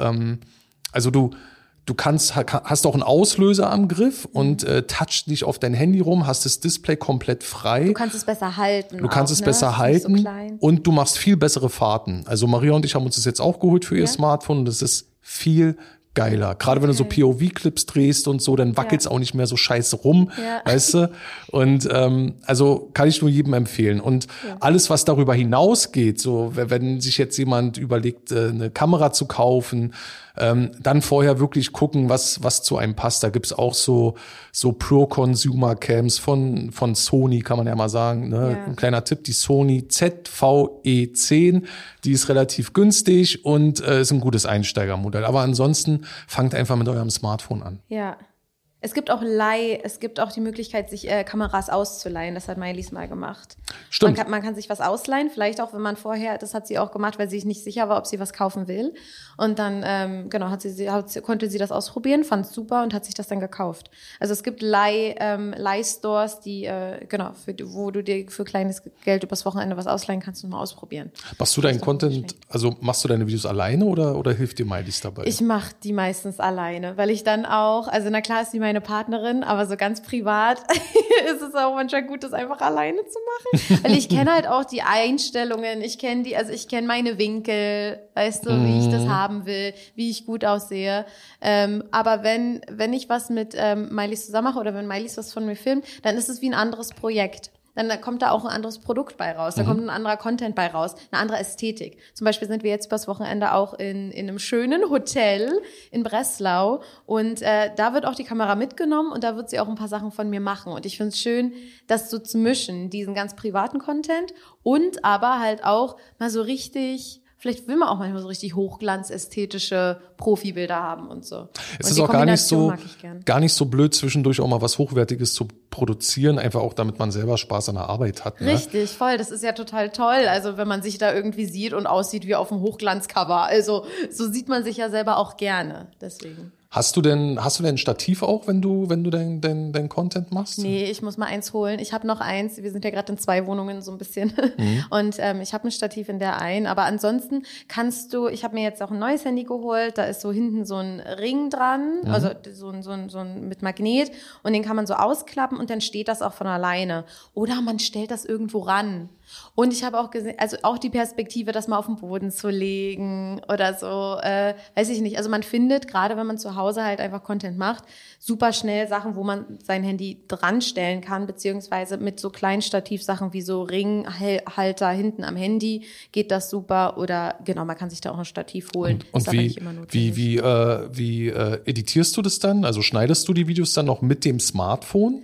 also du hast auch einen Auslöser am Griff und touchst nicht auf dein Handy rum, hast das Display komplett frei. Du kannst es besser halten. Du kannst es besser halten so und du machst viel bessere Fahrten. Also Maria und ich haben uns das jetzt auch geholt für ihr Smartphone und das ist viel geiler. Gerade wenn du so POV-Clips drehst und so, dann wackelt's auch nicht mehr so scheiße rum, weißt du? Und also kann ich nur jedem empfehlen. Und alles, was darüber hinausgeht, so wenn sich jetzt jemand überlegt, eine Kamera zu kaufen, dann vorher wirklich gucken, was zu einem passt. Da gibt's auch so Pro-Consumer-Cams von Sony, kann man ja mal sagen. Ne? Ein kleiner Tipp, die Sony ZVE10, die ist relativ günstig und ist ein gutes Einsteigermodell. Aber ansonsten fangt einfach mit eurem Smartphone an. Ja. Es gibt auch die Möglichkeit, sich Kameras auszuleihen. Das hat Maëlys mal gemacht. Stimmt. Man kann sich was ausleihen, vielleicht auch, wenn man vorher, das hat sie auch gemacht, weil sie nicht sicher war, ob sie was kaufen will. Und dann, konnte sie das ausprobieren, fand es super und hat sich das dann gekauft. Also es gibt Leihstores, die, wo du dir für kleines Geld übers Wochenende was ausleihen kannst und mal ausprobieren. Machst du deinen Content, also machst du deine Videos alleine oder hilft dir Maëlys dabei? Ich mache die meistens alleine, weil ich dann auch, also na klar ist die meine Partnerin, aber so ganz privat ist es auch manchmal gut, das einfach alleine zu machen. Weil ich kenne halt auch die Einstellungen, ich kenne meine Winkel, weißt du, wie ich das haben will, wie ich gut aussehe. Aber wenn ich was mit Miley's zusammen mache oder wenn Miley's was von mir filmt, dann ist es wie ein anderes Projekt. Dann kommt da auch ein anderes Produkt bei raus, da kommt ein anderer Content bei raus, eine andere Ästhetik. Zum Beispiel sind wir jetzt übers Wochenende auch in einem schönen Hotel in Breslau und da wird auch die Kamera mitgenommen und da wird sie auch ein paar Sachen von mir machen. Und ich finde es schön, das so zu mischen, diesen ganz privaten Content und aber halt auch mal so richtig... Vielleicht will man auch manchmal so richtig hochglanzästhetische Profibilder haben und so. Es ist auch gar nicht so blöd, zwischendurch auch mal was Hochwertiges zu produzieren, einfach auch damit man selber Spaß an der Arbeit hat. Ne? Richtig, voll. Das ist ja total toll. Also wenn man sich da irgendwie sieht und aussieht wie auf einem Hochglanzcover. Also so sieht man sich ja selber auch gerne. Deswegen. Hast du denn ein Stativ auch, wenn du dein Content machst? Nee, ich muss mal eins holen. Ich habe noch eins. Wir sind ja gerade in 2 Wohnungen so ein bisschen. Und ich habe ein Stativ in der einen. Aber ansonsten ich habe mir jetzt auch ein neues Handy geholt. Da ist so hinten so ein Ring dran, also so ein mit Magnet. Und den kann man so ausklappen und dann steht das auch von alleine. Oder man stellt das irgendwo ran. Und ich habe auch gesehen, also auch die Perspektive, das mal auf den Boden zu legen oder so, weiß ich nicht. Also man findet, gerade wenn man zu Hause halt einfach Content macht, super schnell Sachen, wo man sein Handy dran stellen kann, beziehungsweise mit so kleinen Stativsachen wie so Ringhalter hinten am Handy geht das super. Oder genau, man kann sich da auch ein Stativ holen. Und wie editierst du das dann? Also schneidest du die Videos dann noch mit dem Smartphone?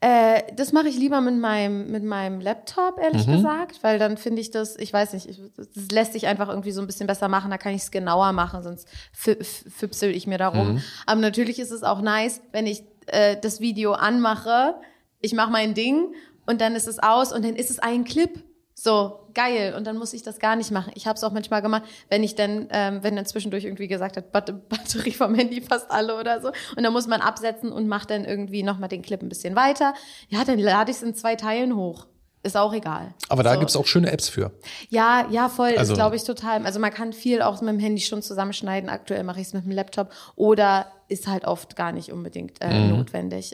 Das mache ich lieber mit meinem Laptop, ehrlich gesagt, weil dann finde ich das, ich weiß nicht, das lässt sich einfach irgendwie so ein bisschen besser machen, da kann ich es genauer machen, sonst füpsel ich mir darum. Aber natürlich ist es auch nice, wenn ich das Video anmache, ich mache mein Ding und dann ist es aus und dann ist es ein Clip. So, geil. Und dann muss ich das gar nicht machen. Ich habe es auch manchmal gemacht, wenn dann zwischendurch irgendwie gesagt hat, Batterie vom Handy fast alle oder so. Und dann muss man absetzen und macht dann irgendwie nochmal den Clip ein bisschen weiter. Ja, dann lade ich es in 2 Teilen hoch. Ist auch egal. Aber da gibt's auch schöne Apps für. Ja, voll. Also, ist, glaube ich, total. Also man kann viel auch mit dem Handy schon zusammenschneiden. Aktuell mache ich es mit dem Laptop. Oder ist halt oft gar nicht unbedingt notwendig.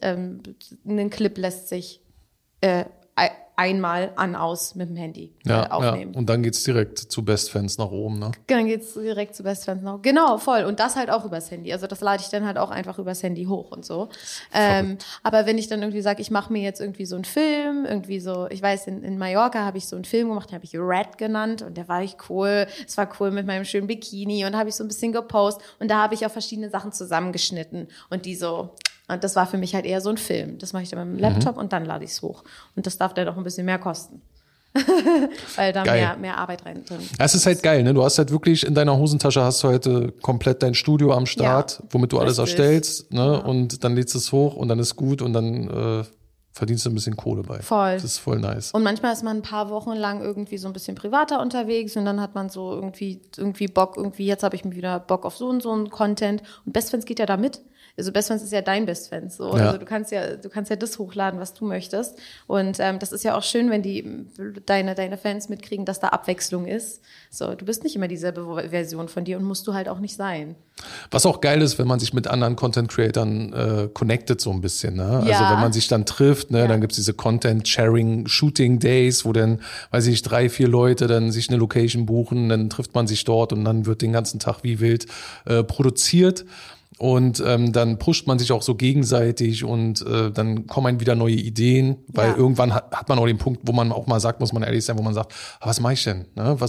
Ein Clip lässt sich einmal aus mit dem Handy aufnehmen. Ja. Und dann geht's direkt zu Bestfans nach oben, ne? Dann geht's direkt zu Bestfans nach oben. Genau, voll. Und das halt auch übers Handy. Also das lade ich dann halt auch einfach übers Handy hoch und so. Aber wenn ich dann irgendwie sage, ich mache mir jetzt irgendwie so einen Film, irgendwie so, ich weiß, in Mallorca habe ich so einen Film gemacht, den habe ich Red genannt und der war echt cool. Es war cool mit meinem schönen Bikini und da habe ich so ein bisschen gepostet und da habe ich auch verschiedene Sachen zusammengeschnitten und die so... Und das war für mich halt eher so ein Film. Das mache ich dann mit dem Laptop und dann lade ich es hoch. Und das darf dann auch ein bisschen mehr kosten. Weil da mehr Arbeit rein drin. Es ist halt geil, ne? Du hast halt wirklich in deiner Hosentasche hast du heute komplett dein Studio am Start, womit du alles erstellst, ne? Ja. Und dann lädst du es hoch und dann ist gut und dann verdienst du ein bisschen Kohle bei. Voll. Das ist voll nice. Und manchmal ist man ein paar Wochen lang irgendwie so ein bisschen privater unterwegs und dann hat man so irgendwie Bock, jetzt habe ich mir wieder Bock auf so einen Content. Und Bestfans geht ja da mit. Also Bestfans ist ja dein Bestfans. So. Ja. Also du kannst ja das hochladen, was du möchtest. Und das ist ja auch schön, wenn deine Fans mitkriegen, dass da Abwechslung ist. So, du bist nicht immer dieselbe Version von dir und musst du halt auch nicht sein. Was auch geil ist, wenn man sich mit anderen Content-Creatern connectet so ein bisschen. Ne? Ja. Also wenn man sich dann trifft, ne, dann gibt's diese Content-Sharing-Shooting-Days, wo dann, weiß ich, 3, 4 Leute dann sich eine Location buchen, dann trifft man sich dort und dann wird den ganzen Tag wie wild produziert. Und dann pusht man sich auch so gegenseitig und dann kommen einem wieder neue Ideen, weil irgendwann hat man auch den Punkt, wo man auch mal sagt, muss man ehrlich sein, wo man sagt, was mache ich denn? Ne?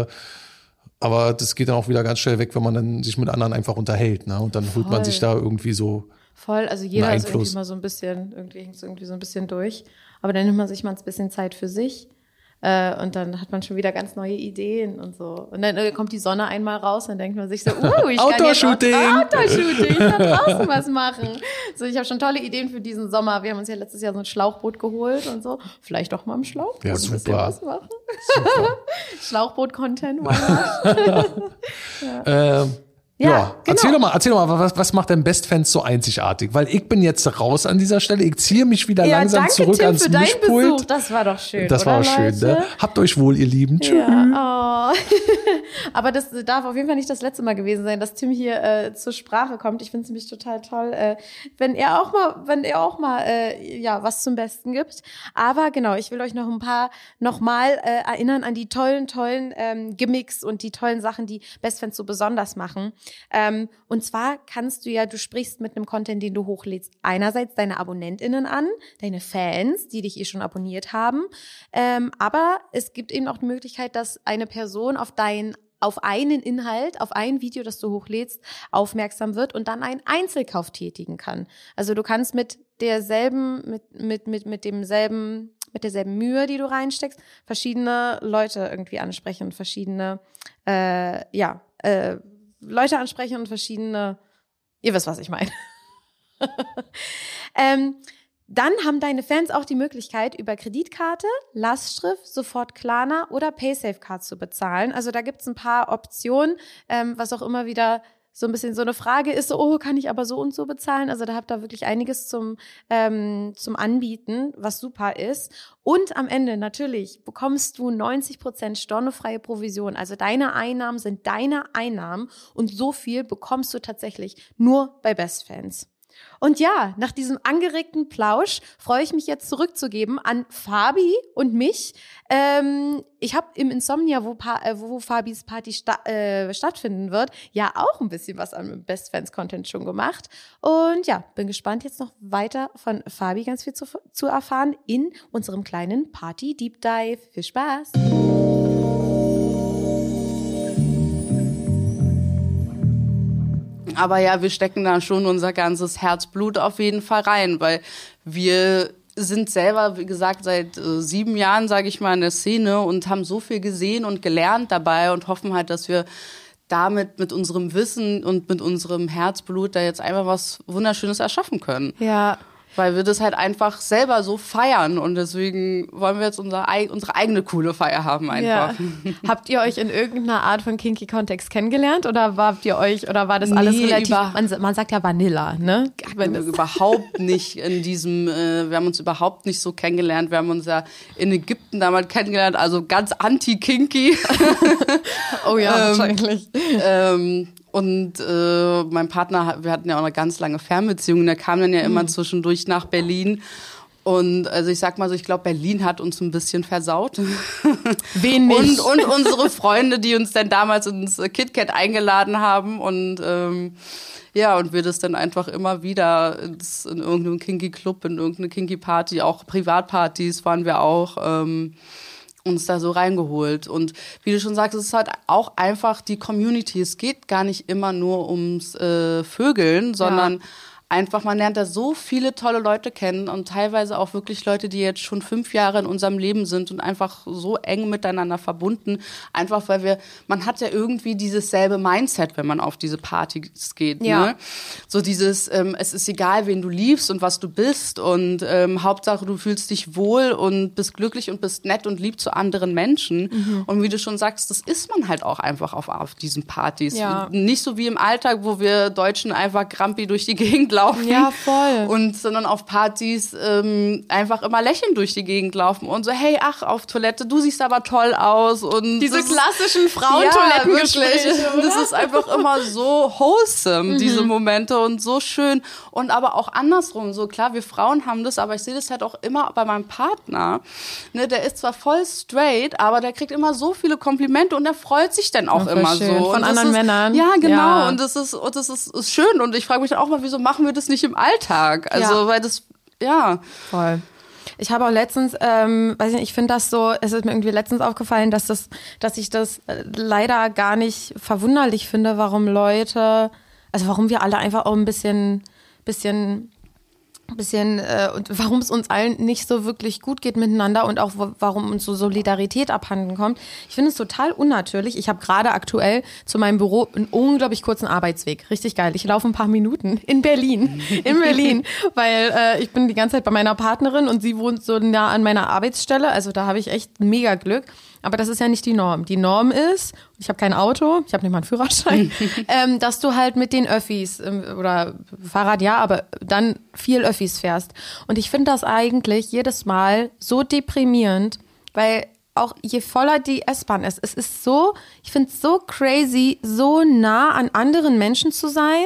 Aber das geht dann auch wieder ganz schnell weg, wenn man dann sich mit anderen einfach unterhält, ne? Und dann holt man sich da irgendwie so voll, also jeder ist irgendwie mal so ein bisschen, irgendwie so ein bisschen durch, aber dann nimmt man sich mal ein bisschen Zeit für sich. Und dann hat man schon wieder ganz neue Ideen und so. Und dann kommt die Sonne einmal raus und dann denkt man sich so, ich kann jetzt Outdoor-Shooting, ich kann draußen was machen. So, ich habe schon tolle Ideen für diesen Sommer. Wir haben uns ja letztes Jahr so ein Schlauchboot geholt und so. Vielleicht doch mal im Schlauchboot ein bisschen was machen. Schlauchboot-Content, why not? Ja, genau. Erzähl doch mal, was macht denn Bestfans so einzigartig? Weil ich bin jetzt raus an dieser Stelle, ich ziehe mich wieder langsam danke, zurück Tim, ans für deinen Mischpult. Besuch. Das war doch schön, Das war oder, schön, Leute? ne? Habt euch wohl, ihr Lieben. Tschüss. Ja, oh. Aber das darf auf jeden Fall nicht das letzte Mal gewesen sein, dass Tim hier zur Sprache kommt. Ich finde es nämlich total toll, wenn er auch mal was zum Besten gibt. Aber genau, ich will euch nochmal erinnern an die tollen Gimmicks und die tollen Sachen, die Bestfans so besonders machen. Und zwar du sprichst mit einem Content, den du hochlädst, einerseits deine AbonnentInnen an, deine Fans, die dich schon abonniert haben. Aber es gibt eben auch die Möglichkeit, dass eine Person auf einen Inhalt, auf ein Video, das du hochlädst, aufmerksam wird und dann einen Einzelkauf tätigen kann. Also du kannst mit derselben Mühe, die du reinsteckst, verschiedene Leute irgendwie ansprechen, verschiedene Leute ansprechen und verschiedene, ihr wisst, was ich meine. Dann haben deine Fans auch die Möglichkeit, über Kreditkarte, Lastschrift, sofort Klarna oder PaySafe-Card zu bezahlen. Also da gibt's ein paar Optionen, was auch immer wieder so ein bisschen so eine Frage ist, kann ich aber so und so bezahlen? Also da habt ihr wirklich einiges zum Anbieten, was super ist. Und am Ende natürlich bekommst du 90% stornofreie Provision. Also deine Einnahmen sind deine Einnahmen und so viel bekommst du tatsächlich nur bei Bestfans. Und ja, nach diesem angeregten Plausch freue ich mich jetzt zurückzugeben an Fabi und mich. Ich habe im Insomnia, wo Fabis Party stattfinden wird, ja auch ein bisschen was an Bestfans-Content schon gemacht. Und ja, bin gespannt, jetzt noch weiter von Fabi ganz viel zu erfahren in unserem kleinen Party-Deep Dive. Viel Spaß! Aber ja, wir stecken da schon unser ganzes Herzblut auf jeden Fall rein, weil wir sind selber, wie gesagt, seit 7 Jahren, sage ich mal, in der Szene und haben so viel gesehen und gelernt dabei und hoffen halt, dass wir damit mit unserem Wissen und mit unserem Herzblut da jetzt einfach was Wunderschönes erschaffen können. Ja. Weil wir das halt einfach selber so feiern und deswegen wollen wir jetzt unsere eigene coole Feier haben einfach. Ja. Habt ihr euch in irgendeiner Art von Kinky-Kontext kennengelernt oder war das alles relativ, man sagt ja Vanilla, ne? Überhaupt nicht wir haben uns überhaupt nicht so kennengelernt. Wir haben uns ja in Ägypten damals kennengelernt, also ganz anti-kinky. Oh ja, wahrscheinlich. Und mein Partner, wir hatten ja auch eine ganz lange Fernbeziehung, der kam dann ja immer zwischendurch nach Berlin. Und also ich sag mal so, ich glaube, Berlin hat uns ein bisschen versaut. Wen nicht? Und unsere Freunde, die uns dann damals ins KitKat eingeladen haben. Und und wir das dann einfach immer wieder in irgendeinem Kinky-Club, in irgendeine Kinky-Party, auch Privatpartys waren wir auch, uns da so reingeholt. Und wie du schon sagst, es ist halt auch einfach die Community. Es geht gar nicht immer nur ums Vögeln, sondern einfach, man lernt da so viele tolle Leute kennen und teilweise auch wirklich Leute, die jetzt schon 5 Jahre in unserem Leben sind und einfach so eng miteinander verbunden. Einfach, weil man hat ja irgendwie dieses selbe Mindset, wenn man auf diese Partys geht. Ja. Ne? So dieses, es ist egal, wen du liebst und was du bist und Hauptsache, du fühlst dich wohl und bist glücklich und bist nett und lieb zu anderen Menschen. Mhm. Und wie du schon sagst, das ist man halt auch einfach auf diesen Partys. Ja. Nicht so wie im Alltag, wo wir Deutschen einfach grumpy durch die Gegend laufen. Ja, voll. Sondern auf Partys einfach immer lächelnd durch die Gegend laufen und so, hey, ach, auf Toilette, du siehst aber toll aus. Und diese klassischen Frauentoilettengespräche. Ja, das ist einfach immer so wholesome, diese Momente und so schön. Und aber auch andersrum, so klar, wir Frauen haben das, aber ich sehe das halt auch immer bei meinem Partner. Ne, der ist zwar voll straight, aber der kriegt immer so viele Komplimente und der freut sich dann auch immer schön. so. Von anderen Männern. Ja, genau. Ja. Und das ist schön. Und ich frage mich dann auch mal, wieso machen wir das nicht im Alltag? Also, weil das, ja. Voll. Ich habe auch letztens, weiß nicht, ich finde das so, es ist mir irgendwie letztens aufgefallen, dass ich das leider gar nicht verwunderlich finde, warum wir alle einfach auch ein bisschen und warum es uns allen nicht so wirklich gut geht miteinander und auch warum uns so Solidarität abhanden kommt. Ich finde es total unnatürlich. Ich habe gerade aktuell zu meinem Büro einen unglaublich kurzen Arbeitsweg. Richtig geil. Ich laufe ein paar Minuten in Berlin, weil ich bin die ganze Zeit bei meiner Partnerin und sie wohnt so nah an meiner Arbeitsstelle. Also da habe ich echt mega Glück. aber das ist ja nicht die Norm. Die Norm ist, ich habe kein Auto, ich habe nicht mal einen Führerschein, dass du halt mit den Öffis oder Fahrrad ja, aber dann viel Öffis fährst. Und ich finde das eigentlich jedes Mal so deprimierend, weil auch je voller die S-Bahn ist, es ist so, ich finde es so crazy, so nah an anderen Menschen zu sein,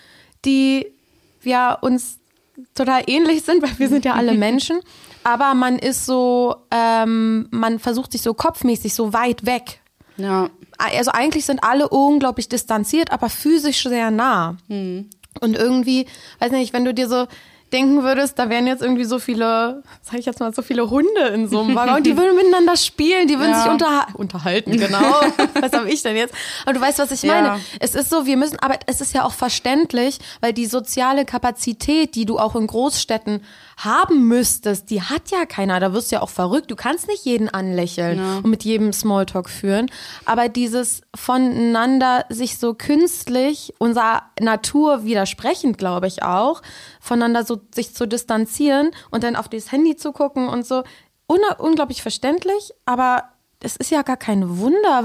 die ja uns total ähnlich sind, weil wir sind ja alle Menschen, aber man ist so, man versucht sich so kopfmäßig so weit weg. Ja. Also eigentlich sind alle unglaublich distanziert, aber physisch sehr nah. Und irgendwie, weiß nicht, wenn du dir so denken würdest, da wären jetzt irgendwie so viele, sag ich jetzt mal, so viele Hunde in so einem Waggon, die würden miteinander spielen, die würden sich unterhalten, genau. Was habe ich denn jetzt? Aber du weißt, was ich meine. Ja. Es ist so, wir müssen, aber es ist ja auch verständlich, weil die soziale Kapazität, die du auch in Großstädten haben müsstest, die hat ja keiner. Da wirst du ja auch verrückt. Du kannst nicht jeden anlächeln und mit jedem Smalltalk führen. Aber dieses voneinander sich so künstlich, unserer Natur widersprechend, glaube ich auch, voneinander so sich zu distanzieren und dann auf das Handy zu gucken und so, unglaublich verständlich. Aber es ist ja gar kein Wunder,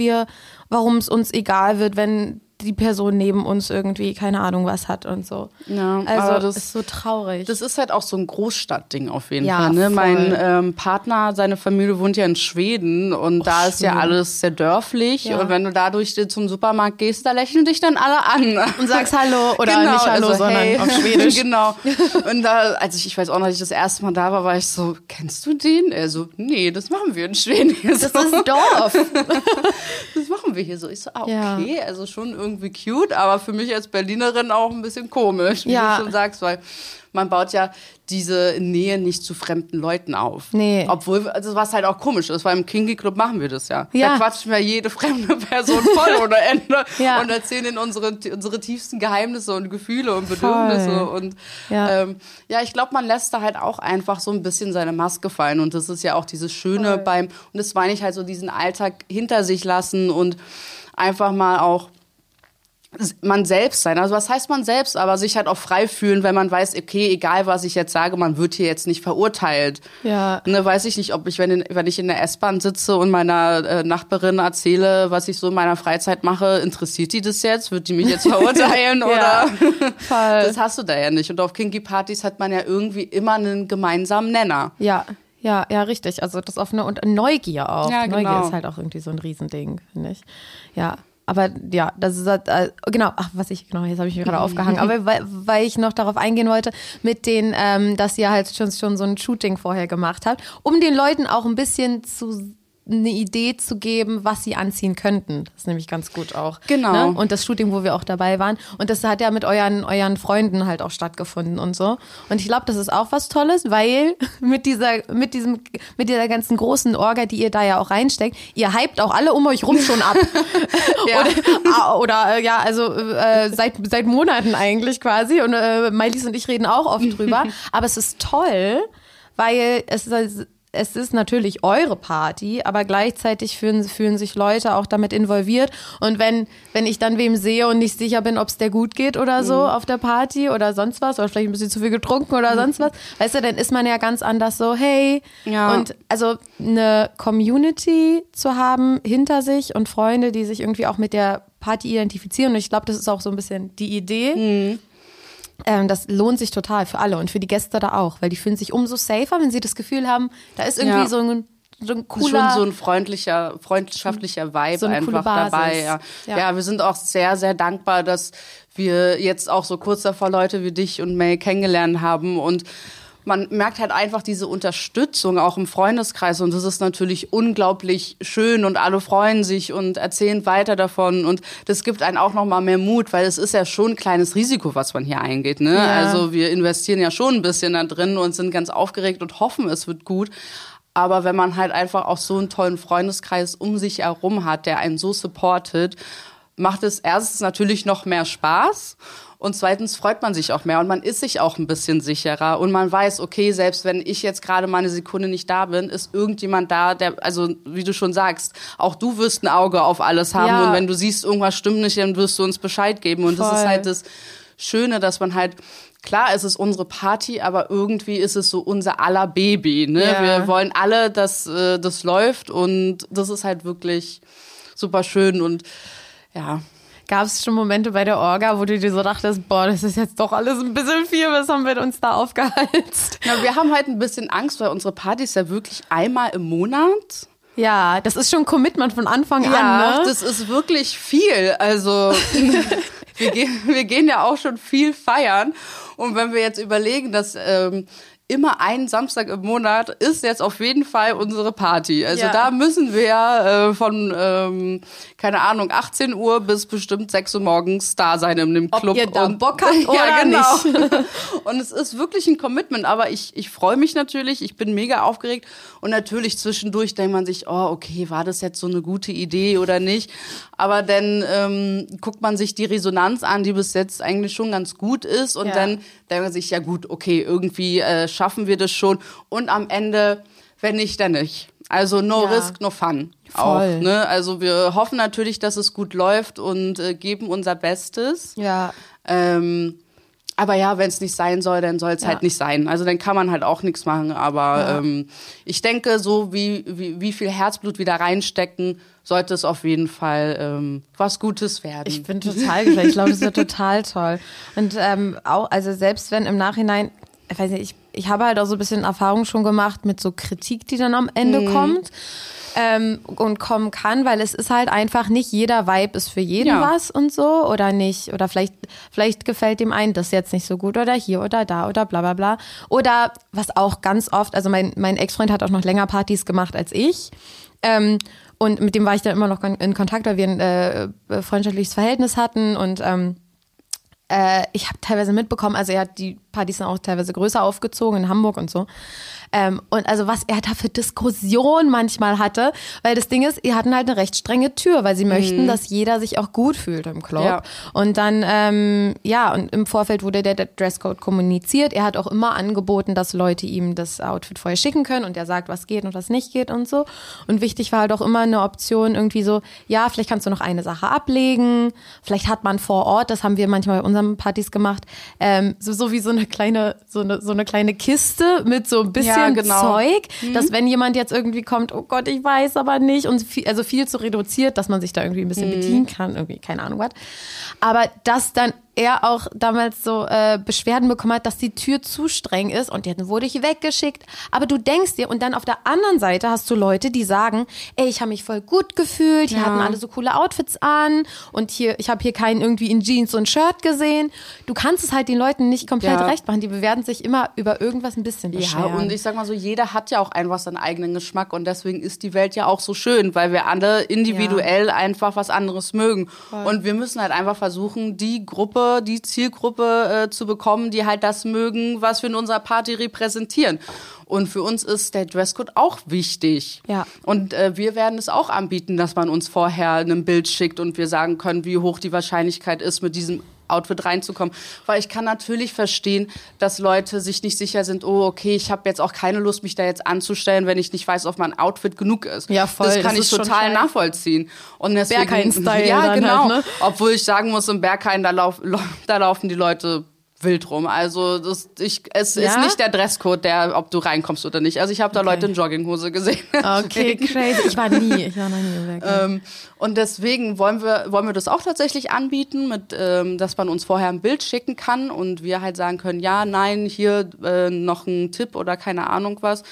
warum es uns egal wird, wenn die Person neben uns irgendwie keine Ahnung was hat und so. Ja, also aber das ist so traurig. Das ist halt auch so ein Großstadtding auf jeden Ja, Fall. Ne? voll. Mein Partner, seine Familie wohnt ja in Schweden und da ist ja alles sehr dörflich. Ja. Und wenn du dadurch zum Supermarkt gehst, da lächeln dich dann alle an. Und sagst Hallo oder Genau, nicht Hallo, also, sondern hey. auf Schwedisch. Genau. Und da, als ich weiß auch noch, als ich das erste Mal da war ich so, kennst du den? Er so, nee, das machen wir in Schweden. Das ist Dorf. Das machen wir hier so. Ich so, okay, Ja. also schon irgendwie cute, aber für mich als Berlinerin auch ein bisschen komisch, wie Ja. du schon sagst, weil man baut ja diese Nähe nicht zu fremden Leuten auf. Nee. Obwohl, also was halt auch komisch ist, weil im Kinky Club machen wir das ja. Ja. Da quatschen wir jede fremde Person voll ohne Ende Ja. und erzählen ihnen unsere tiefsten Geheimnisse und Gefühle und Bedürfnisse. Voll. Und Ja. ich glaube, man lässt da halt auch einfach so ein bisschen seine Maske fallen. Und das ist ja auch dieses Schöne und das meine ich halt so, diesen Alltag hinter sich lassen und einfach mal auch man selbst sein. Also was heißt man selbst, aber sich halt auch frei fühlen, wenn man weiß, okay, egal was ich jetzt sage, man wird hier jetzt nicht verurteilt. Ja. Ne, weiß ich nicht, ob ich, wenn ich in der S-Bahn sitze und meiner Nachbarin erzähle, was ich so in meiner Freizeit mache, interessiert die das jetzt? Wird die mich jetzt verurteilen? Oder? Voll. Das hast du da ja nicht. Und auf Kinky-Partys hat man ja irgendwie immer einen gemeinsamen Nenner. Ja, richtig. Also das offene und Neugier auch. Ja, genau. Neugier ist halt auch irgendwie so ein Riesending, finde ich. Ja. Aber ja, das ist halt, genau, jetzt habe ich mich gerade aufgehangen, aber weil ich noch darauf eingehen wollte, mit den, dass ihr halt schon so ein Shooting vorher gemacht habt, um den Leuten auch ein bisschen eine Idee zu geben, was sie anziehen könnten. Das ist nämlich ganz gut auch. Genau. Ne? Und das Shooting, wo wir auch dabei waren. Und das hat ja mit euren Freunden halt auch stattgefunden und so. Und ich glaube, das ist auch was Tolles, weil mit dieser ganzen großen Orga, die ihr da ja auch reinsteckt, ihr hypt auch alle um euch rum schon ab. Seit Monaten eigentlich quasi. Und Mailis und ich reden auch oft drüber. Aber es ist toll, weil es ist natürlich eure Party, aber gleichzeitig fühlen sich Leute auch damit involviert. Und wenn ich dann wem sehe und nicht sicher bin, ob es der gut geht oder so auf der Party oder sonst was, oder vielleicht ein bisschen zu viel getrunken oder sonst was, weißt du, dann ist man ja ganz anders so, hey. Ja. Und also eine Community zu haben hinter sich und Freunde, die sich irgendwie auch mit der Party identifizieren. Und ich glaube, das ist auch so ein bisschen die Idee. Das lohnt sich total für alle und für die Gäste da auch, weil die fühlen sich umso safer, wenn sie das Gefühl haben, da ist irgendwie so ein cooler... Schon so ein freundschaftlicher Vibe so eine einfach coole Basis. dabei. Ja, wir sind auch sehr, sehr dankbar, dass wir jetzt auch so kurz davor Leute wie dich und May kennengelernt haben und man merkt halt einfach diese Unterstützung auch im Freundeskreis und das ist natürlich unglaublich schön und alle freuen sich und erzählen weiter davon und das gibt einen auch noch mal mehr Mut, weil es ist ja schon ein kleines Risiko, was man hier eingeht, ne? Ja. Also wir investieren ja schon ein bisschen da drin und sind ganz aufgeregt und hoffen, es wird gut. Aber wenn man halt einfach auch so einen tollen Freundeskreis um sich herum hat, der einen so supportet, macht es erstens natürlich noch mehr Spaß und zweitens freut man sich auch mehr und man ist sich auch ein bisschen sicherer und man weiß, okay, selbst wenn ich jetzt gerade mal eine Sekunde nicht da bin, ist irgendjemand da, der, also wie du schon sagst, auch du wirst ein Auge auf alles haben und wenn du siehst, irgendwas stimmt nicht, dann wirst du uns Bescheid geben und das ist halt das Schöne, dass man halt klar, es ist unsere Party, aber irgendwie ist es so unser aller Baby. Ne? Ja. Wir wollen alle, dass das läuft und das ist halt wirklich super schön und ja. Gab es schon Momente bei der Orga, wo du dir so dachtest, boah, das ist jetzt doch alles ein bisschen viel, was haben wir uns da aufgehalst? Ja, wir haben halt ein bisschen Angst, weil unsere Party ist ja wirklich einmal im Monat. Ja, das ist schon ein Commitment von Anfang an, ne? Das ist wirklich viel. Also wir gehen ja auch schon viel feiern. Und wenn wir jetzt überlegen, dass immer ein Samstag im Monat ist jetzt auf jeden Fall unsere Party. Also da müssen wir von, keine Ahnung, 18 Uhr bis bestimmt 6 Uhr morgens da sein in dem Club. Ob ihr da Bock habt oder ja, genau. nicht. Und es ist wirklich ein Commitment, aber ich freue mich natürlich, ich bin mega aufgeregt und natürlich zwischendurch denkt man sich, oh, okay, war das jetzt so eine gute Idee oder nicht? Aber dann guckt man sich die Resonanz an, die bis jetzt eigentlich schon ganz gut ist und dann denkt man sich, ja gut, okay, irgendwie schaffen wir das schon und am Ende, wenn nicht, dann nicht. Also no risk, no fun. Voll. Auch, ne? Also wir hoffen natürlich, dass es gut läuft und geben unser Bestes. Ja. Aber ja, wenn es nicht sein soll, dann soll es halt nicht sein. Also dann kann man halt auch nichts machen. Aber ich denke, so wie viel Herzblut wir da reinstecken, sollte es auf jeden Fall was Gutes werden. Ich bin total gespannt. Ich glaube, das wird total toll. Und auch, also selbst wenn im Nachhinein, ich weiß nicht, ich habe halt auch so ein bisschen Erfahrung schon gemacht mit so Kritik, die dann am Ende kommt. Und kommen kann, weil es ist halt einfach nicht jeder Vibe ist für jeden was und so oder nicht. Oder vielleicht gefällt dem einen das jetzt nicht so gut oder hier oder da oder bla bla bla. Oder was auch ganz oft, also mein Ex-Freund hat auch noch länger Partys gemacht als ich. Und mit dem war ich dann immer noch in Kontakt, weil wir ein freundschaftliches Verhältnis hatten und ich habe teilweise mitbekommen, also er hat die Partys dann auch teilweise größer aufgezogen in Hamburg und so. Und also was er da für Diskussionen manchmal hatte, weil das Ding ist, die hatten halt eine recht strenge Tür, weil sie möchten, dass jeder sich auch gut fühlt im Club. Ja. Und dann, und im Vorfeld wurde der Dresscode kommuniziert. Er hat auch immer angeboten, dass Leute ihm das Outfit vorher schicken können und er sagt, was geht und was nicht geht und so. Und wichtig war halt auch immer eine Option irgendwie so, ja, vielleicht kannst du noch eine Sache ablegen, vielleicht hat man vor Ort, das haben wir manchmal bei unseren Partys gemacht, so wie so eine kleine Kiste mit so ein bisschen Zeug, dass wenn jemand jetzt irgendwie kommt, oh Gott, ich weiß aber nicht und viel zu reduziert, dass man sich da irgendwie ein bisschen bedienen kann, irgendwie, keine Ahnung was. Aber dass dann er auch damals so Beschwerden bekommen hat, dass die Tür zu streng ist und dann wurde ich weggeschickt. Aber du denkst dir, und dann auf der anderen Seite hast du Leute, die sagen, ey, ich habe mich voll gut gefühlt, die hatten alle so coole Outfits an und ich habe hier keinen irgendwie in Jeans und Shirt gesehen. Du kannst es halt den Leuten nicht komplett recht machen. Die bewerten sich immer über irgendwas ein bisschen beschweren. Ja, und ich sag mal so, jeder hat ja auch einfach seinen eigenen Geschmack und deswegen ist die Welt ja auch so schön, weil wir alle individuell einfach was anderes mögen. Voll. Und wir müssen halt einfach versuchen, die Zielgruppe zu bekommen, die halt das mögen, was wir in unserer Party repräsentieren. Und für uns ist der Dresscode auch wichtig. Ja. Und wir werden es auch anbieten, dass man uns vorher ein Bild schickt und wir sagen können, wie hoch die Wahrscheinlichkeit ist, mit diesem Outfit reinzukommen. Weil ich kann natürlich verstehen, dass Leute sich nicht sicher sind, oh, okay, ich habe jetzt auch keine Lust, mich da jetzt anzustellen, wenn ich nicht weiß, ob mein Outfit genug ist. Ja, voll. Das kann ich total nachvollziehen. Und deswegen, Berghain-Style. Ja, genau. Halt, ne? Obwohl ich sagen muss, im Berghain, da laufen die Leute wild rum. Also es ist nicht der Dresscode, ob du reinkommst oder nicht. Also ich habe da Leute in Jogginghose gesehen. Okay, crazy. Ich war noch nie im Berghain. Und deswegen wollen wir das auch tatsächlich anbieten, dass man uns vorher ein Bild schicken kann und wir halt sagen können, ja, nein, hier noch ein Tipp oder keine Ahnung was.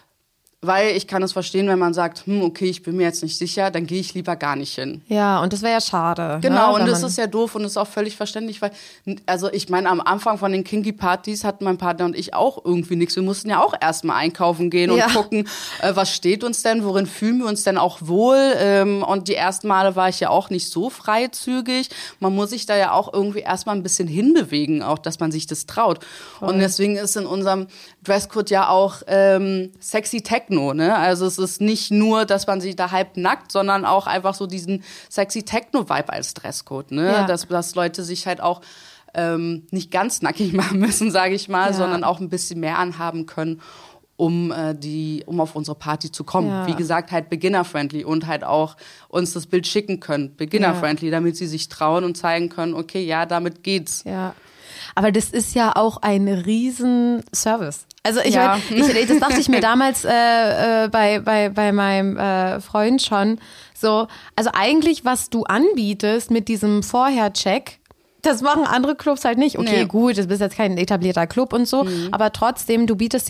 Weil ich kann es verstehen, wenn man sagt, okay, ich bin mir jetzt nicht sicher, dann gehe ich lieber gar nicht hin. Ja, und das wäre ja schade. Genau, ne? Und das ist ja doof und das ist auch völlig verständlich, weil, also ich meine, am Anfang von den Kinky-Partys hatten mein Partner und ich auch irgendwie nichts. Wir mussten ja auch erstmal einkaufen gehen und gucken, was steht uns denn, worin fühlen wir uns denn auch wohl. Und die ersten Male war ich ja auch nicht so freizügig. Man muss sich da ja auch irgendwie erstmal ein bisschen hinbewegen, auch, dass man sich das traut. Voll. Und deswegen ist in unserem Dresscode ja auch sexy Techno. Ne? Also es ist nicht nur, dass man sich da halb nackt, sondern auch einfach so diesen sexy Techno-Vibe als Dresscode. Ne? Ja. Dass Leute sich halt auch nicht ganz nackig machen müssen, sage ich mal, sondern auch ein bisschen mehr anhaben können, um auf unsere Party zu kommen. Ja. Wie gesagt, halt beginner-friendly und halt auch uns das Bild schicken können. Beginner-friendly, damit sie sich trauen und zeigen können, okay, ja, damit geht's. Ja. Aber das ist ja auch ein Riesen-Service. Also Ja. das dachte ich mir damals bei meinem Freund schon. So, also eigentlich, was du anbietest mit diesem Vorher-Check, das machen andere Clubs halt nicht. Okay, Nee. gut, du bist jetzt kein etablierter Club und so, aber trotzdem, du bietest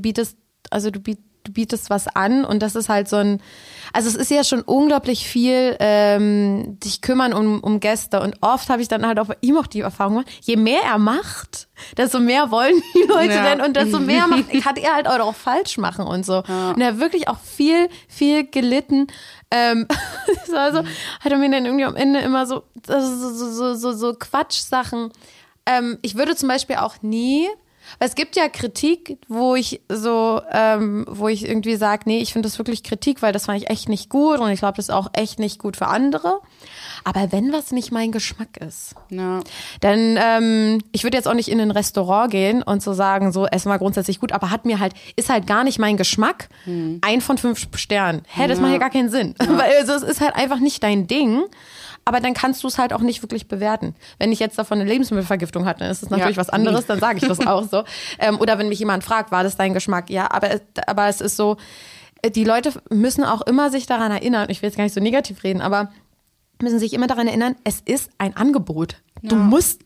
was an und das ist halt so ein, also es ist ja schon unglaublich viel sich kümmern um Gäste und oft habe ich dann halt auch bei ihm auch die Erfahrung gemacht, je mehr er macht, desto mehr wollen die Leute Ja. denn und desto mehr kann er halt auch falsch machen und so. Und er hat wirklich auch viel, viel gelitten. Also hat er mir dann irgendwie am Ende immer so Quatschsachen. Ich würde zum Beispiel auch nie, weil es gibt ja Kritik, wo ich irgendwie sage, nee, ich finde das wirklich Kritik, weil das fand ich echt nicht gut und ich glaube, das ist auch echt nicht gut für andere. Aber wenn was nicht mein Geschmack ist, Ja. dann, ich würde jetzt auch nicht in ein Restaurant gehen und so sagen, so, Essen war grundsätzlich gut, aber ist halt gar nicht mein Geschmack. 1 von 5 Sternen. Das macht ja gar keinen Sinn. Weil also, es ist halt einfach nicht dein Ding. Aber dann kannst du es halt auch nicht wirklich bewerten. Wenn ich jetzt davon eine Lebensmittelvergiftung hatte, dann ist es natürlich was anderes, dann sage ich das auch so. Oder wenn mich jemand fragt, war das dein Geschmack? Ja, aber es ist so, die Leute müssen auch immer sich daran erinnern, ich will jetzt gar nicht so negativ reden, aber müssen sich immer daran erinnern, es ist ein Angebot. Du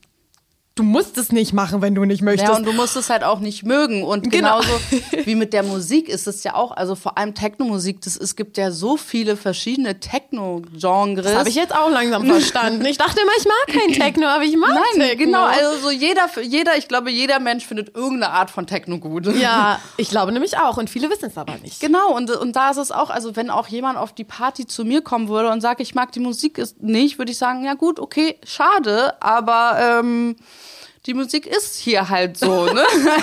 musst es nicht machen, wenn du nicht möchtest. Ja, und du musst es halt auch nicht mögen. Und Genau. genauso wie mit der Musik ist es ja auch, also vor allem Techno-Musik, es gibt ja so viele verschiedene Techno-Genres. Das habe ich jetzt auch langsam verstanden. Ich dachte immer, ich mag kein Techno, aber ich mag Techno. Genau, also so ich glaube, jeder Mensch findet irgendeine Art von Techno gut. Ja, ich glaube nämlich auch und viele wissen es aber nicht. Genau, und da ist es auch, also wenn auch jemand auf die Party zu mir kommen würde und sagt, ich mag die Musik nicht, würde ich sagen, ja gut, okay, schade, aber die Musik ist hier halt so, ne?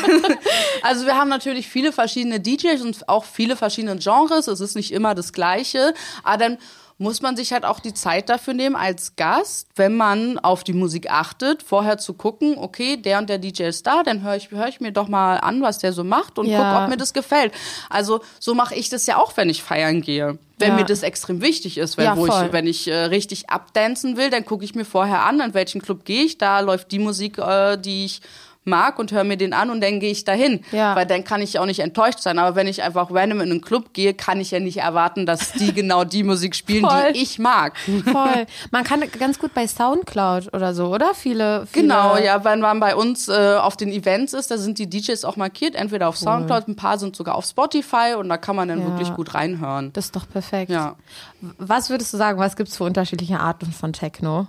Also wir haben natürlich viele verschiedene DJs und auch viele verschiedene Genres. Es ist nicht immer das Gleiche. Aber dann muss man sich halt auch die Zeit dafür nehmen als Gast, wenn man auf die Musik achtet, vorher zu gucken, okay, der und der DJ ist da, dann hör ich mir doch mal an, was der so macht und guck, ob mir das gefällt. Also so mache ich das ja auch, wenn ich feiern gehe. Wenn mir das extrem wichtig ist, wenn ich richtig abdancen will, dann gucke ich mir vorher an welchen Club gehe ich, da läuft die Musik, die ich mag und höre mir den an und dann gehe ich dahin. Ja. Weil dann kann ich auch nicht enttäuscht sein. Aber wenn ich einfach random in einen Club gehe, kann ich ja nicht erwarten, dass die genau die Musik spielen, die ich mag. Voll. Man kann ganz gut bei Soundcloud oder so, oder? Viele Genau, ja, wenn man bei uns auf den Events ist, da sind die DJs auch markiert, entweder auf Soundcloud, ein paar sind sogar auf Spotify und da kann man dann wirklich gut reinhören. Das ist doch perfekt. Ja. Was würdest du sagen, was gibt's für unterschiedliche Arten von Techno?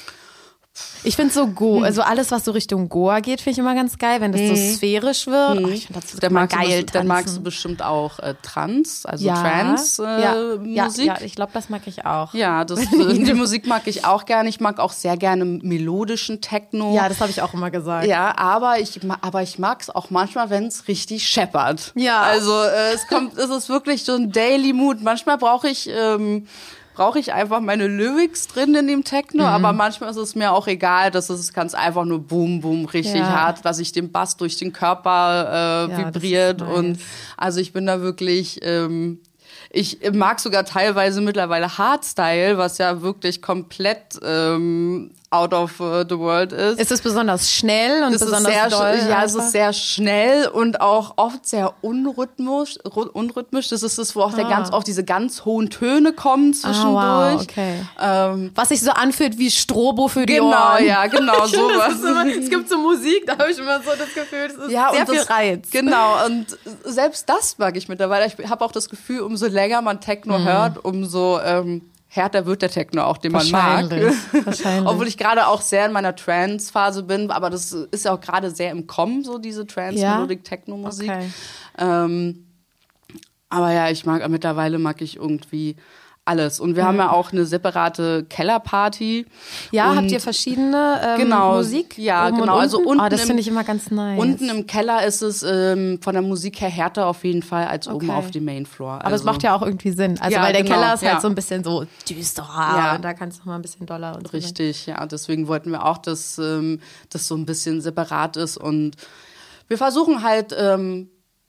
Ich finde so also alles, was so Richtung Goa geht, finde ich immer ganz geil, wenn das so sphärisch wird. Oh, ich finde das dann immer geil. Dann magst du bestimmt auch Trance, also Trance-Musik. Ja, ich glaube, das mag ich auch. Ja, die Musik mag ich auch gerne. Ich mag auch sehr gerne melodischen Techno. Ja, das habe ich auch immer gesagt. Ja, aber ich mag es auch manchmal, wenn es richtig scheppert. Ja. Also es ist wirklich so ein Daily Mood. Manchmal brauche ich einfach meine Lyrics drin in dem Techno, aber manchmal ist es mir auch egal, kann es einfach nur boom, boom, richtig hart, dass ich den Bass durch den Körper vibriert. Das ist nice. Und also ich bin da wirklich, ich mag sogar teilweise mittlerweile Hardstyle, was ja wirklich komplett out of the world ist. Ist es besonders schnell und besonders doll? Ja, es ist sehr schnell und auch oft sehr unrhythmisch. Das ist das, wo auch ganz oft diese ganz hohen Töne kommen zwischendurch. Wow, okay. Was sich so anfühlt wie Strobo für die Ohren. Genau, sowas. Es gibt so Musik, da habe ich immer so das Gefühl, es ist sehr viel Reiz. Genau, und selbst das mag ich mittlerweile. Ich habe auch das Gefühl, umso länger man Techno hört, umso härter wird der Techno auch, den man mag. Wahrscheinlich. Obwohl ich gerade auch sehr in meiner Trance-Phase bin, aber das ist ja auch gerade sehr im Kommen, so diese Trance-Melodic-Techno-Musik. Okay. Aber ja, mittlerweile mag ich irgendwie alles. Und wir haben ja auch eine separate Kellerparty. Ja, habt ihr verschiedene Musik? Ja, genau. Also unten das finde ich immer ganz nice. Unten im Keller ist es von der Musik her härter auf jeden Fall als oben auf dem Mainfloor. Aber es macht ja auch irgendwie Sinn. Also weil der Keller ist halt so ein bisschen so düsterer und da kannst du mal ein bisschen doller und so. Richtig, ja. Deswegen wollten wir auch, dass das so ein bisschen separat ist. Und wir versuchen halt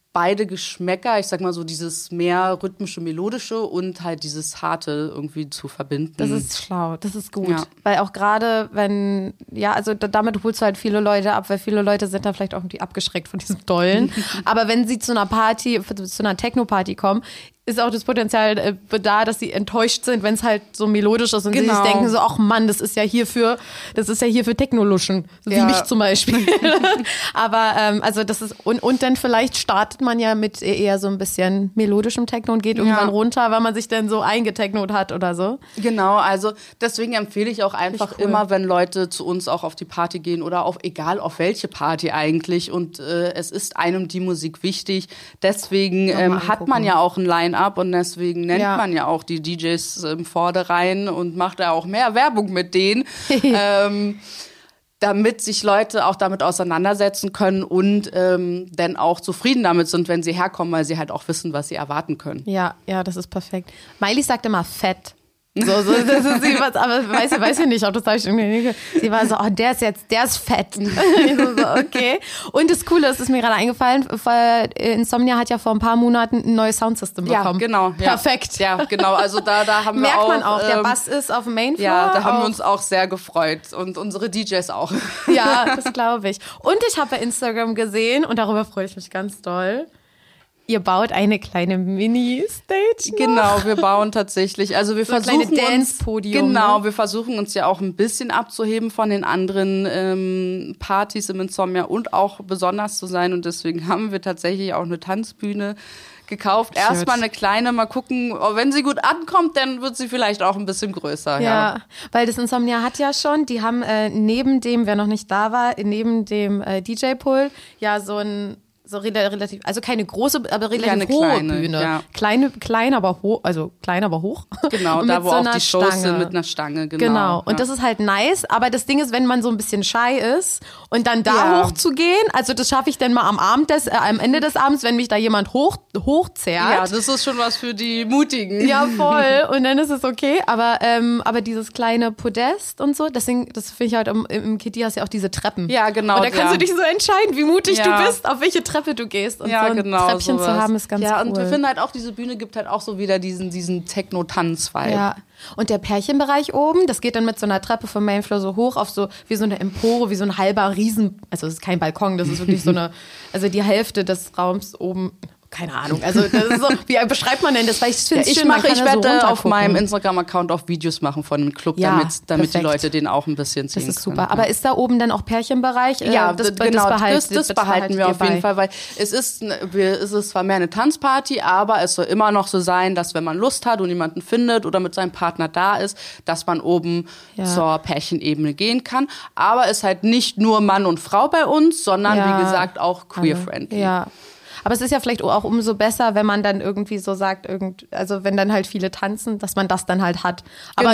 beide Geschmäcker, ich sag mal so dieses mehr rhythmische, melodische und halt dieses harte irgendwie zu verbinden. Das ist schlau, das ist gut. Ja. Weil auch gerade, wenn, ja, also damit holst du halt viele Leute ab, weil viele Leute sind dann vielleicht auch irgendwie abgeschreckt von diesem Dollen. Aber wenn sie zu einer Party, zu einer Techno-Party kommen, ist auch das Potenzial da, dass sie enttäuscht sind, wenn es halt so melodisch ist und sie sich denken so, ach Mann, das ist ja hier für Technoluschen, wie mich zum Beispiel. Aber also das ist und dann vielleicht startet man ja mit eher so ein bisschen melodischem Techno und geht irgendwann runter, weil man sich dann so eingetechnot hat oder so. Genau, also deswegen empfehle ich auch einfach immer, wenn Leute zu uns auch auf die Party gehen oder egal auf welche Party eigentlich und es ist einem die Musik wichtig. Deswegen hat man ja auch ein Line-Up und deswegen nennt man ja auch die DJs im Vorderein und macht da auch mehr Werbung mit denen. Damit sich Leute auch damit auseinandersetzen können und dann auch zufrieden damit sind, wenn sie herkommen, weil sie halt auch wissen, was sie erwarten können. Ja, das ist perfekt. Miley sagt immer fett. So, das ist sie was, aber weiß ich nicht, ob das habe ich irgendwie. Sie war so, oh, der ist fett. So, okay. Und das Coole ist mir gerade eingefallen, weil Insomnia hat ja vor ein paar Monaten ein neues Soundsystem bekommen. Ja, genau. Perfekt. Ja, genau. Also da haben wir auch. Merkt man auch, der Bass ist auf dem Mainfloor. Ja, da haben wir uns auch sehr gefreut und unsere DJs auch. Ja, das glaube ich. Und ich habe bei Instagram gesehen und darüber freue ich mich ganz doll. Ihr baut eine kleine Mini-Stage. Genau, wir bauen tatsächlich. Also wir versuchen ein Dance-Podium. Genau, wir versuchen uns ja auch ein bisschen abzuheben von den anderen Partys im Insomnia und auch besonders zu sein. Und deswegen haben wir tatsächlich auch eine Tanzbühne gekauft. Erstmal eine kleine, mal gucken, wenn sie gut ankommt, dann wird sie vielleicht auch ein bisschen größer. Ja, weil das Insomnia hat ja schon, die haben neben dem, wer noch nicht da war, neben dem DJ-Pult ja so relativ, also keine große, aber relativ hohe Bühne. Ja. Klein, aber hoch, also klein, aber hoch. Genau, da wo auch die Shows sind mit einer Stange. Genau. Und das ist halt nice, aber das Ding ist, wenn man so ein bisschen shy ist und dann da hochzugehen, also das schaffe ich dann mal am Ende des Abends, wenn mich da jemand hochzerrt. Ja, das ist schon was für die Mutigen. Ja, voll. Und dann ist es okay, aber dieses kleine Podest und so, deswegen, das finde ich halt, im Kitty hast du ja auch diese Treppen. Ja, genau. Und da kannst du dich so entscheiden, wie mutig du bist, auf welche Treppe du gehst und so ein Treppchen zu haben, ist ganz cool. Ja, und wir finden halt auch, diese Bühne gibt halt auch so wieder diesen Techno-Tanz-Vibe. Ja. Und der Pärchenbereich oben, das geht dann mit so einer Treppe vom Mainfloor so hoch auf so, wie so eine Empore, wie so ein halber Riesen, also es ist kein Balkon, das ist wirklich so eine, also die Hälfte des Raums oben, keine Ahnung, also das ist so, wie beschreibt man denn das? Weil ich finde es schön, ich werde auf meinem Instagram-Account auch Videos machen von dem Club, damit die Leute den auch ein bisschen sehen können. Das ist super. Aber ist da oben dann auch Pärchenbereich? Ja, das behalten wir auf jeden Fall, weil es ist zwar mehr eine Tanzparty, aber es soll immer noch so sein, dass wenn man Lust hat und jemanden findet oder mit seinem Partner da ist, dass man oben zur Pärchenebene gehen kann. Aber es ist halt nicht nur Mann und Frau bei uns, sondern wie gesagt auch queer-friendly. Ja. Aber es ist ja vielleicht auch umso besser, wenn man dann irgendwie so sagt, also wenn dann halt viele tanzen, dass man das dann halt hat.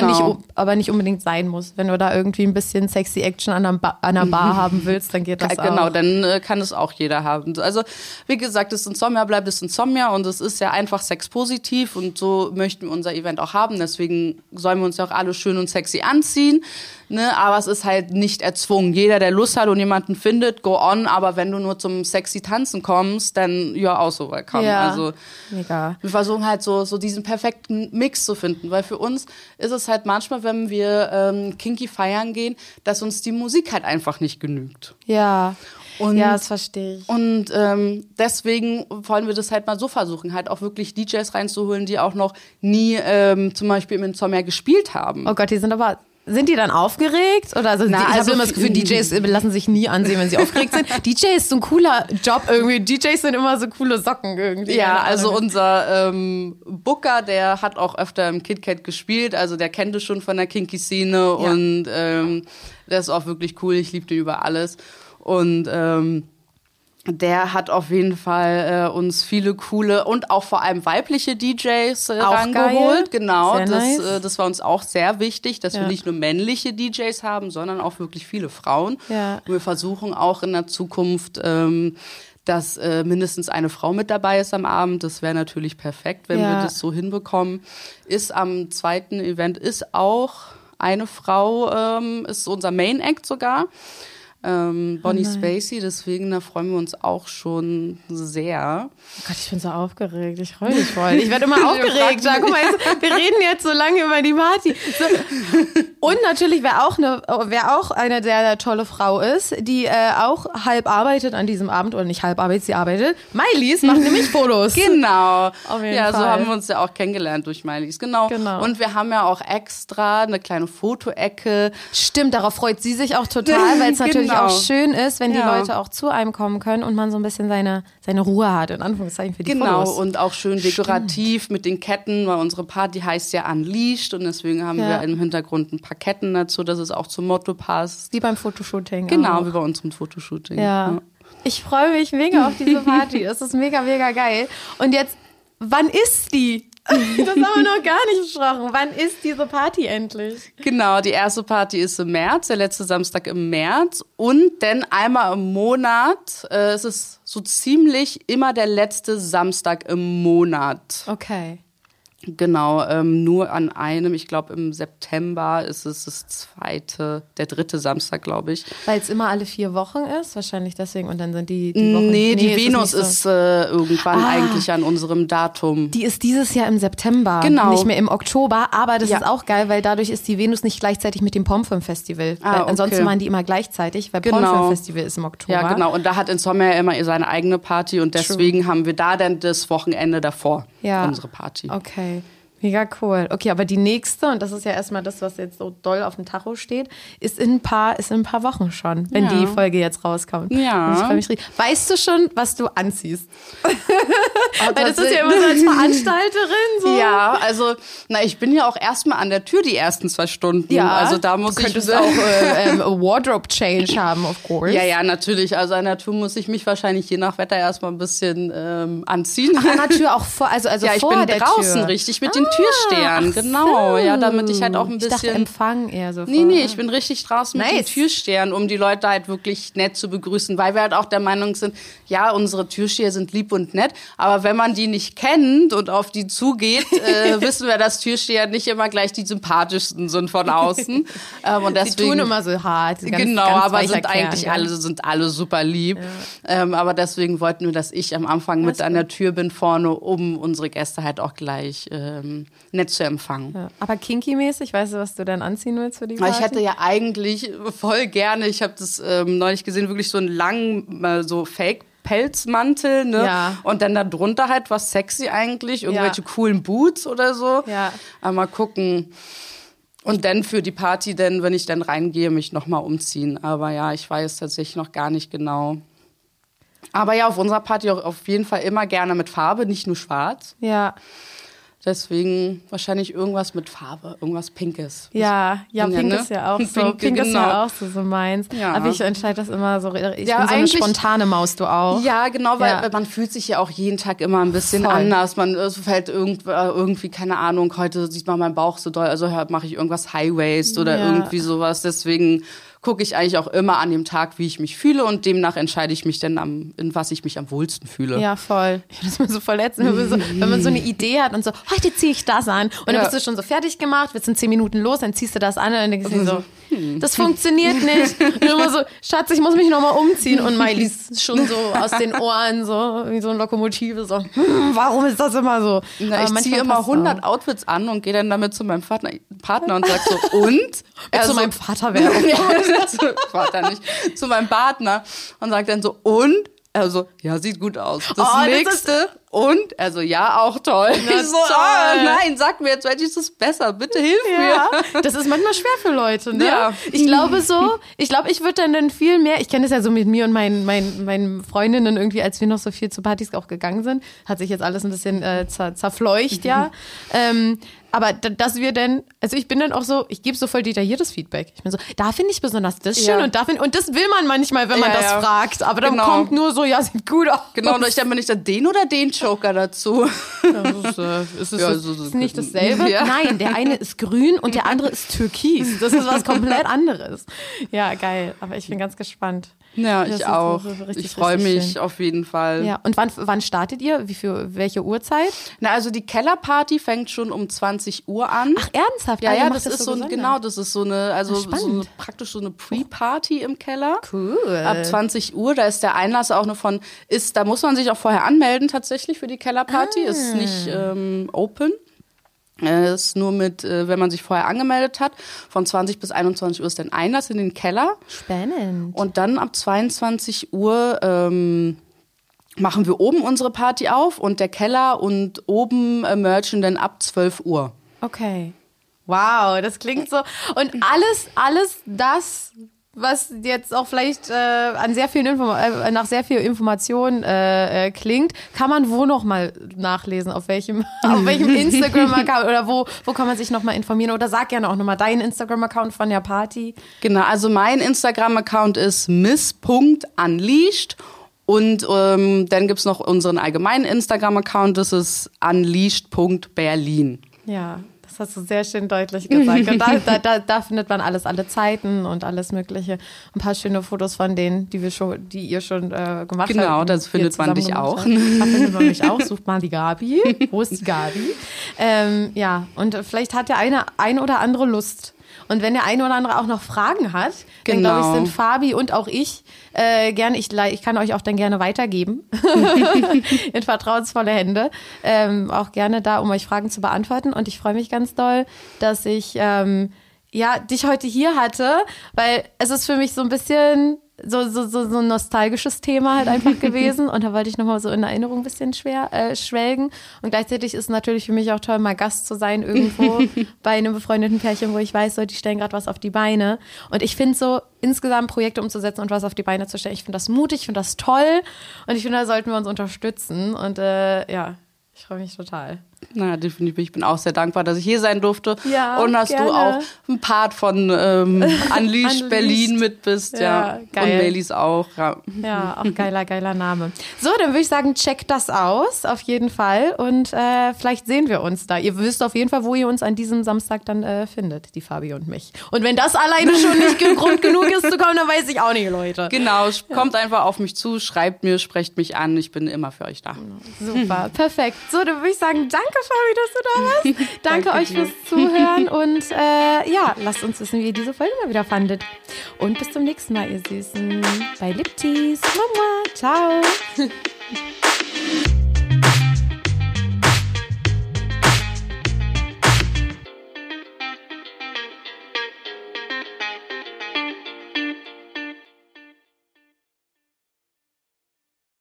Aber nicht unbedingt sein muss. Wenn du da irgendwie ein bisschen sexy Action an einer Bar haben willst, dann geht das auch. Genau, dann kann es auch jeder haben. Also wie gesagt, das Insomnia bleibt das Insomnia und es ist ja einfach sexpositiv und so möchten wir unser Event auch haben. Deswegen sollen wir uns ja auch alle schön und sexy anziehen. Ne, aber es ist halt nicht erzwungen. Jeder, der Lust hat und jemanden findet, go on. Aber wenn du nur zum sexy Tanzen kommst, dann auch so willkommen. Ja, also mega. Wir versuchen halt so diesen perfekten Mix zu finden, weil für uns ist es halt manchmal, wenn wir kinky feiern gehen, dass uns die Musik halt einfach nicht genügt. Ja. Ja, das verstehe ich. Und deswegen wollen wir das halt mal so versuchen, halt auch wirklich DJs reinzuholen, die auch noch nie zum Beispiel im Insomnia gespielt haben. Oh Gott, sind die dann aufgeregt? Oder ich habe immer das Gefühl, DJs lassen sich nie ansehen, wenn sie aufgeregt sind. DJ ist so ein cooler Job irgendwie. DJs sind immer so coole Socken irgendwie. Ja, also unser Booker, der hat auch öfter im KitKat gespielt. Also der kennt es schon von der Kinky-Szene und der ist auch wirklich cool. Ich liebe den über alles. Und der hat auf jeden Fall uns viele coole und auch vor allem weibliche DJs rangeholt. Genau, das war uns auch sehr wichtig, dass wir nicht nur männliche DJs haben, sondern auch wirklich viele Frauen. Ja. Und wir versuchen auch in der Zukunft, dass mindestens eine Frau mit dabei ist am Abend. Das wäre natürlich perfekt, wenn wir das so hinbekommen. Am zweiten Event ist auch eine Frau, ist unser Main Act sogar. Bonnie Spacey, deswegen da freuen wir uns auch schon sehr. Oh Gott, ich bin so aufgeregt. Ich freue mich voll. Ich werde immer aufgeregt. Ja, guck mal, wir reden jetzt so lange über die Party. So. Und natürlich, wer auch eine sehr tolle Frau ist, die auch halb arbeitet an diesem Abend, oder nicht halb arbeitet, sie arbeitet. Miley's macht nämlich Fotos. Genau. Auf jeden ja, Fall. so haben wir uns ja auch kennengelernt durch Miley's. Genau. Und wir haben ja auch extra eine kleine Fotoecke. Stimmt, darauf freut sie sich auch total, weil es natürlich Genau. auch schön ist, wenn die Ja. Leute auch zu einem kommen können und man so ein bisschen seine Ruhe hat, in Anführungszeichen, für die Genau, Fotos. und auch schön dekorativ mit den Ketten, weil unsere Party heißt ja Unleashed und deswegen haben Ja. wir im Hintergrund ein paar Ketten dazu, dass es auch zum Motto passt. Wie beim Fotoshooting. Genau, auch. wie bei uns im Fotoshooting. Ja. Ich freue mich mega auf diese Party. Das ist mega, mega geil. Und jetzt, wann ist die? Das haben wir noch gar nicht besprochen. Wann ist diese Party endlich? Genau, die erste Party ist im März, der letzte Samstag im März. Und dann einmal im Monat, es ist so ziemlich immer der letzte Samstag im Monat. Okay. Genau, nur an einem, ich glaube im September ist es der dritte Samstag, glaube ich. Weil es immer alle 4 Wochen ist, wahrscheinlich deswegen. Und dann sind die Wochen. Nee, die es Venus nicht ist irgendwann eigentlich an unserem Datum. Die ist dieses Jahr im September, Genau. nicht mehr im Oktober. Aber das Ja. ist auch geil, weil dadurch ist die Venus nicht gleichzeitig mit dem Pomfilm-Festival. Weil okay. ansonsten waren die immer gleichzeitig, weil Genau. Pomfilm-Festival ist im Oktober. Ja, genau. Und da hat Insomnia immer seine eigene Party und deswegen haben wir da dann das Wochenende davor unsere Party. Okay. Mega cool. Okay, aber die nächste, und das ist ja erstmal das, was jetzt so doll auf dem Tacho steht, ist in ein paar Wochen schon, wenn die Folge jetzt rauskommt. Ja. Und ich freue mich richtig. Weißt du schon, was du anziehst? Weil das ist ja immer so als Veranstalterin so. Ja, also, ich bin ja auch erstmal an der Tür die ersten 2 Stunden. Ja, also da muss du ich könntest auch Wardrobe Change haben, of course. Ja, natürlich. Also an der Tür muss ich mich wahrscheinlich je nach Wetter erstmal ein bisschen anziehen. An der Tür auch vor, also ja, ich vor bin der draußen, Tür. richtig, mit den Türstern. ach Genau, so. ja, damit ich halt auch ein Ich dachte, bisschen... Empfang eher so. Nee, ich bin richtig draußen mit den Nice. Türstern, um die Leute halt wirklich nett zu begrüßen, weil wir halt auch der Meinung sind, ja, unsere Türsteher sind lieb und nett, aber wenn man die nicht kennt und auf die zugeht, wissen wir, dass Türsteher nicht immer gleich die sympathischsten sind von außen. Und deswegen, Sie tun immer so hart. Ganz, genau, ganz aber weicher sind Kern, eigentlich ja. alle super lieb. Aber deswegen wollten wir, dass ich am Anfang mit an der Tür bin vorne, um unsere Gäste halt auch gleich nett zu empfangen. Ja. Aber kinky-mäßig, weißt du, was du dann anziehen willst für die Aber Party? ich hätte ja eigentlich voll gerne, ich habe das neulich gesehen, wirklich so einen langen, so Fake-Pelzmantel, ne? Ja. Und dann da drunter halt was sexy eigentlich, irgendwelche coolen Boots oder so. Ja. Aber mal gucken. Und dann für die Party, dann, wenn ich dann reingehe, mich nochmal umziehen. Aber ja, ich weiß tatsächlich noch gar nicht genau. Aber ja, auf unserer Party auch auf jeden Fall immer gerne mit Farbe, nicht nur schwarz. Ja. Deswegen wahrscheinlich irgendwas mit Farbe, irgendwas Pinkes. Ja, Pink ne? ist ja auch so. Pink, Pink ist genau. ja auch so meins. Ja. Aber ich entscheide das immer so. Ich Ja, bin so eine eigentlich- spontane Maus, du auch. Ja, genau, weil Ja. man fühlt sich ja auch jeden Tag immer ein bisschen Voll. anders. Es fällt irgendwie, keine Ahnung, heute sieht man meinen Bauch so doll, also mache ich irgendwas High-Waist oder Ja. irgendwie sowas. Deswegen gucke ich eigentlich auch immer an dem Tag, wie ich mich fühle und demnach entscheide ich mich dann, in was ich mich am wohlsten fühle. Ja, voll. Ich finde das mal so verletzt, wenn man so eine Idee hat und so, heute ziehe ich das an. Und dann Ja. bist du schon so fertig gemacht, willst in 10 Minuten los, dann ziehst du das an und dann denkst du dir so, das funktioniert nicht. Und immer so, Schatz, ich muss mich nochmal umziehen. Und Miley ist schon so aus den Ohren, so wie so eine Lokomotive, so, warum ist das immer so? Na, Aber ich manchmal ziehe immer passt 100 Outfits an und gehe dann damit zu meinem Partner und sag so, und? Zu meinem Vater wäre auch. Ja, zu Vater nicht, zu meinem Partner und sagt dann so, und? Also, ja, sieht gut aus. Das Oh, das nächste, und? Also, ja, auch toll. Na, Ich so, toll. nein, sag mir jetzt, welches ist besser, bitte hilf Ja, mir. das ist manchmal schwer für Leute, ne? Ja. Ich glaube, ich würde dann viel mehr, ich kenne das ja so mit mir und meinen Freundinnen irgendwie, als wir noch so viel zu Partys auch gegangen sind, hat sich jetzt alles ein bisschen zerfleucht, ja. Aber dass wir dann, also ich bin dann auch so, ich gebe so voll detailliertes Feedback. Ich bin so, da finde ich besonders das schön Ja. und das will man manchmal, wenn man Ja, das ja. fragt. Aber dann Genau. kommt nur so, ja, sieht gut aus. Genau, und ich dann bin ich da den oder den Joker dazu. Ist Ja, es nicht dasselbe? Ja. Nein, der eine ist grün und der andere ist türkis. Das ist was komplett anderes. Ja, geil. Aber ich bin ganz gespannt. Ja, Das ich ist auch. richtig, Ich freue richtig mich schön. auf jeden Fall. Ja, und wann startet ihr? Welche Uhrzeit? Na, also die Kellerparty fängt schon um 20 Uhr an. Ach, ernsthaft? Ja, Ah, ihr ja, macht das ist so gesondert. genau, das ist so eine, also spannend. praktisch so eine Pre-Party im Keller. Cool. Ab 20 Uhr, da ist der Einlass auch nur da muss man sich auch vorher anmelden tatsächlich für die Kellerparty, ist nicht open. Ist nur wenn man sich vorher angemeldet hat. Von 20 bis 21 Uhr ist der Einlass in den Keller. Spannend. Und dann ab 22 Uhr machen wir oben unsere Party auf und der Keller und oben merchen dann ab 12 Uhr. Okay. Wow, das klingt so. Und alles das, was jetzt auch vielleicht nach sehr viel Information klingt, kann man wo noch mal nachlesen? Auf welchem Instagram-Account oder wo kann man sich noch mal informieren? Oder sag gerne auch noch mal deinen Instagram-Account von der Party. Genau, also mein Instagram-Account ist miss.unleashed und dann gibt's noch unseren allgemeinen Instagram-Account, das ist unleashed.berlin. Ja, das hast du sehr schön deutlich gesagt. Und da findet man alle Zeiten und alles Mögliche. Ein paar schöne Fotos von denen, die ihr schon gemacht habt. Genau, das findet man dich auch. Da findet man mich auch. Sucht mal die Gabi. Wo ist die Gabi? Ja, und vielleicht hat der eine oder andere Lust. Und wenn der eine oder andere auch noch Fragen hat, dann glaube ich, sind Fabi und auch ich gerne, ich kann euch auch dann gerne weitergeben in vertrauensvolle Hände, auch gerne da, um euch Fragen zu beantworten. Und ich freue mich ganz doll, dass ich dich heute hier hatte, weil es ist für mich so ein bisschen so ein nostalgisches Thema halt einfach gewesen und da wollte ich nochmal so in Erinnerung ein bisschen schwelgen und gleichzeitig ist es natürlich für mich auch toll, mal Gast zu sein irgendwo bei einem befreundeten Pärchen, wo ich weiß, so, die stellen gerade was auf die Beine und ich finde so, insgesamt Projekte umzusetzen und was auf die Beine zu stellen, ich finde das mutig, ich finde das toll und ich finde, da sollten wir uns unterstützen und ich freue mich total. Na, definitiv. Ich bin auch sehr dankbar, dass ich hier sein durfte. Ja, und dass gerne. du auch ein Part von Unleashed Berlin mit bist. Ja, geil. Und Melis auch. Ja, auch geiler Name. So, dann würde ich sagen, checkt das aus, auf jeden Fall. Und vielleicht sehen wir uns da. Ihr wisst auf jeden Fall, wo ihr uns an diesem Samstag dann findet, die Fabi und mich. Und wenn das alleine schon nicht Grund genug ist zu kommen, dann weiß ich auch nicht, Leute. Genau, kommt einfach auf mich zu, schreibt mir, sprecht mich an. Ich bin immer für euch da. Super, perfekt. So, dann würde ich sagen, danke Fabi, dass du da warst. Danke euch fürs Zuhören und lasst uns wissen, wie ihr diese Folge mal wieder fandet. Und bis zum nächsten Mal, ihr Süßen. Bei Liptease. Mama, ciao.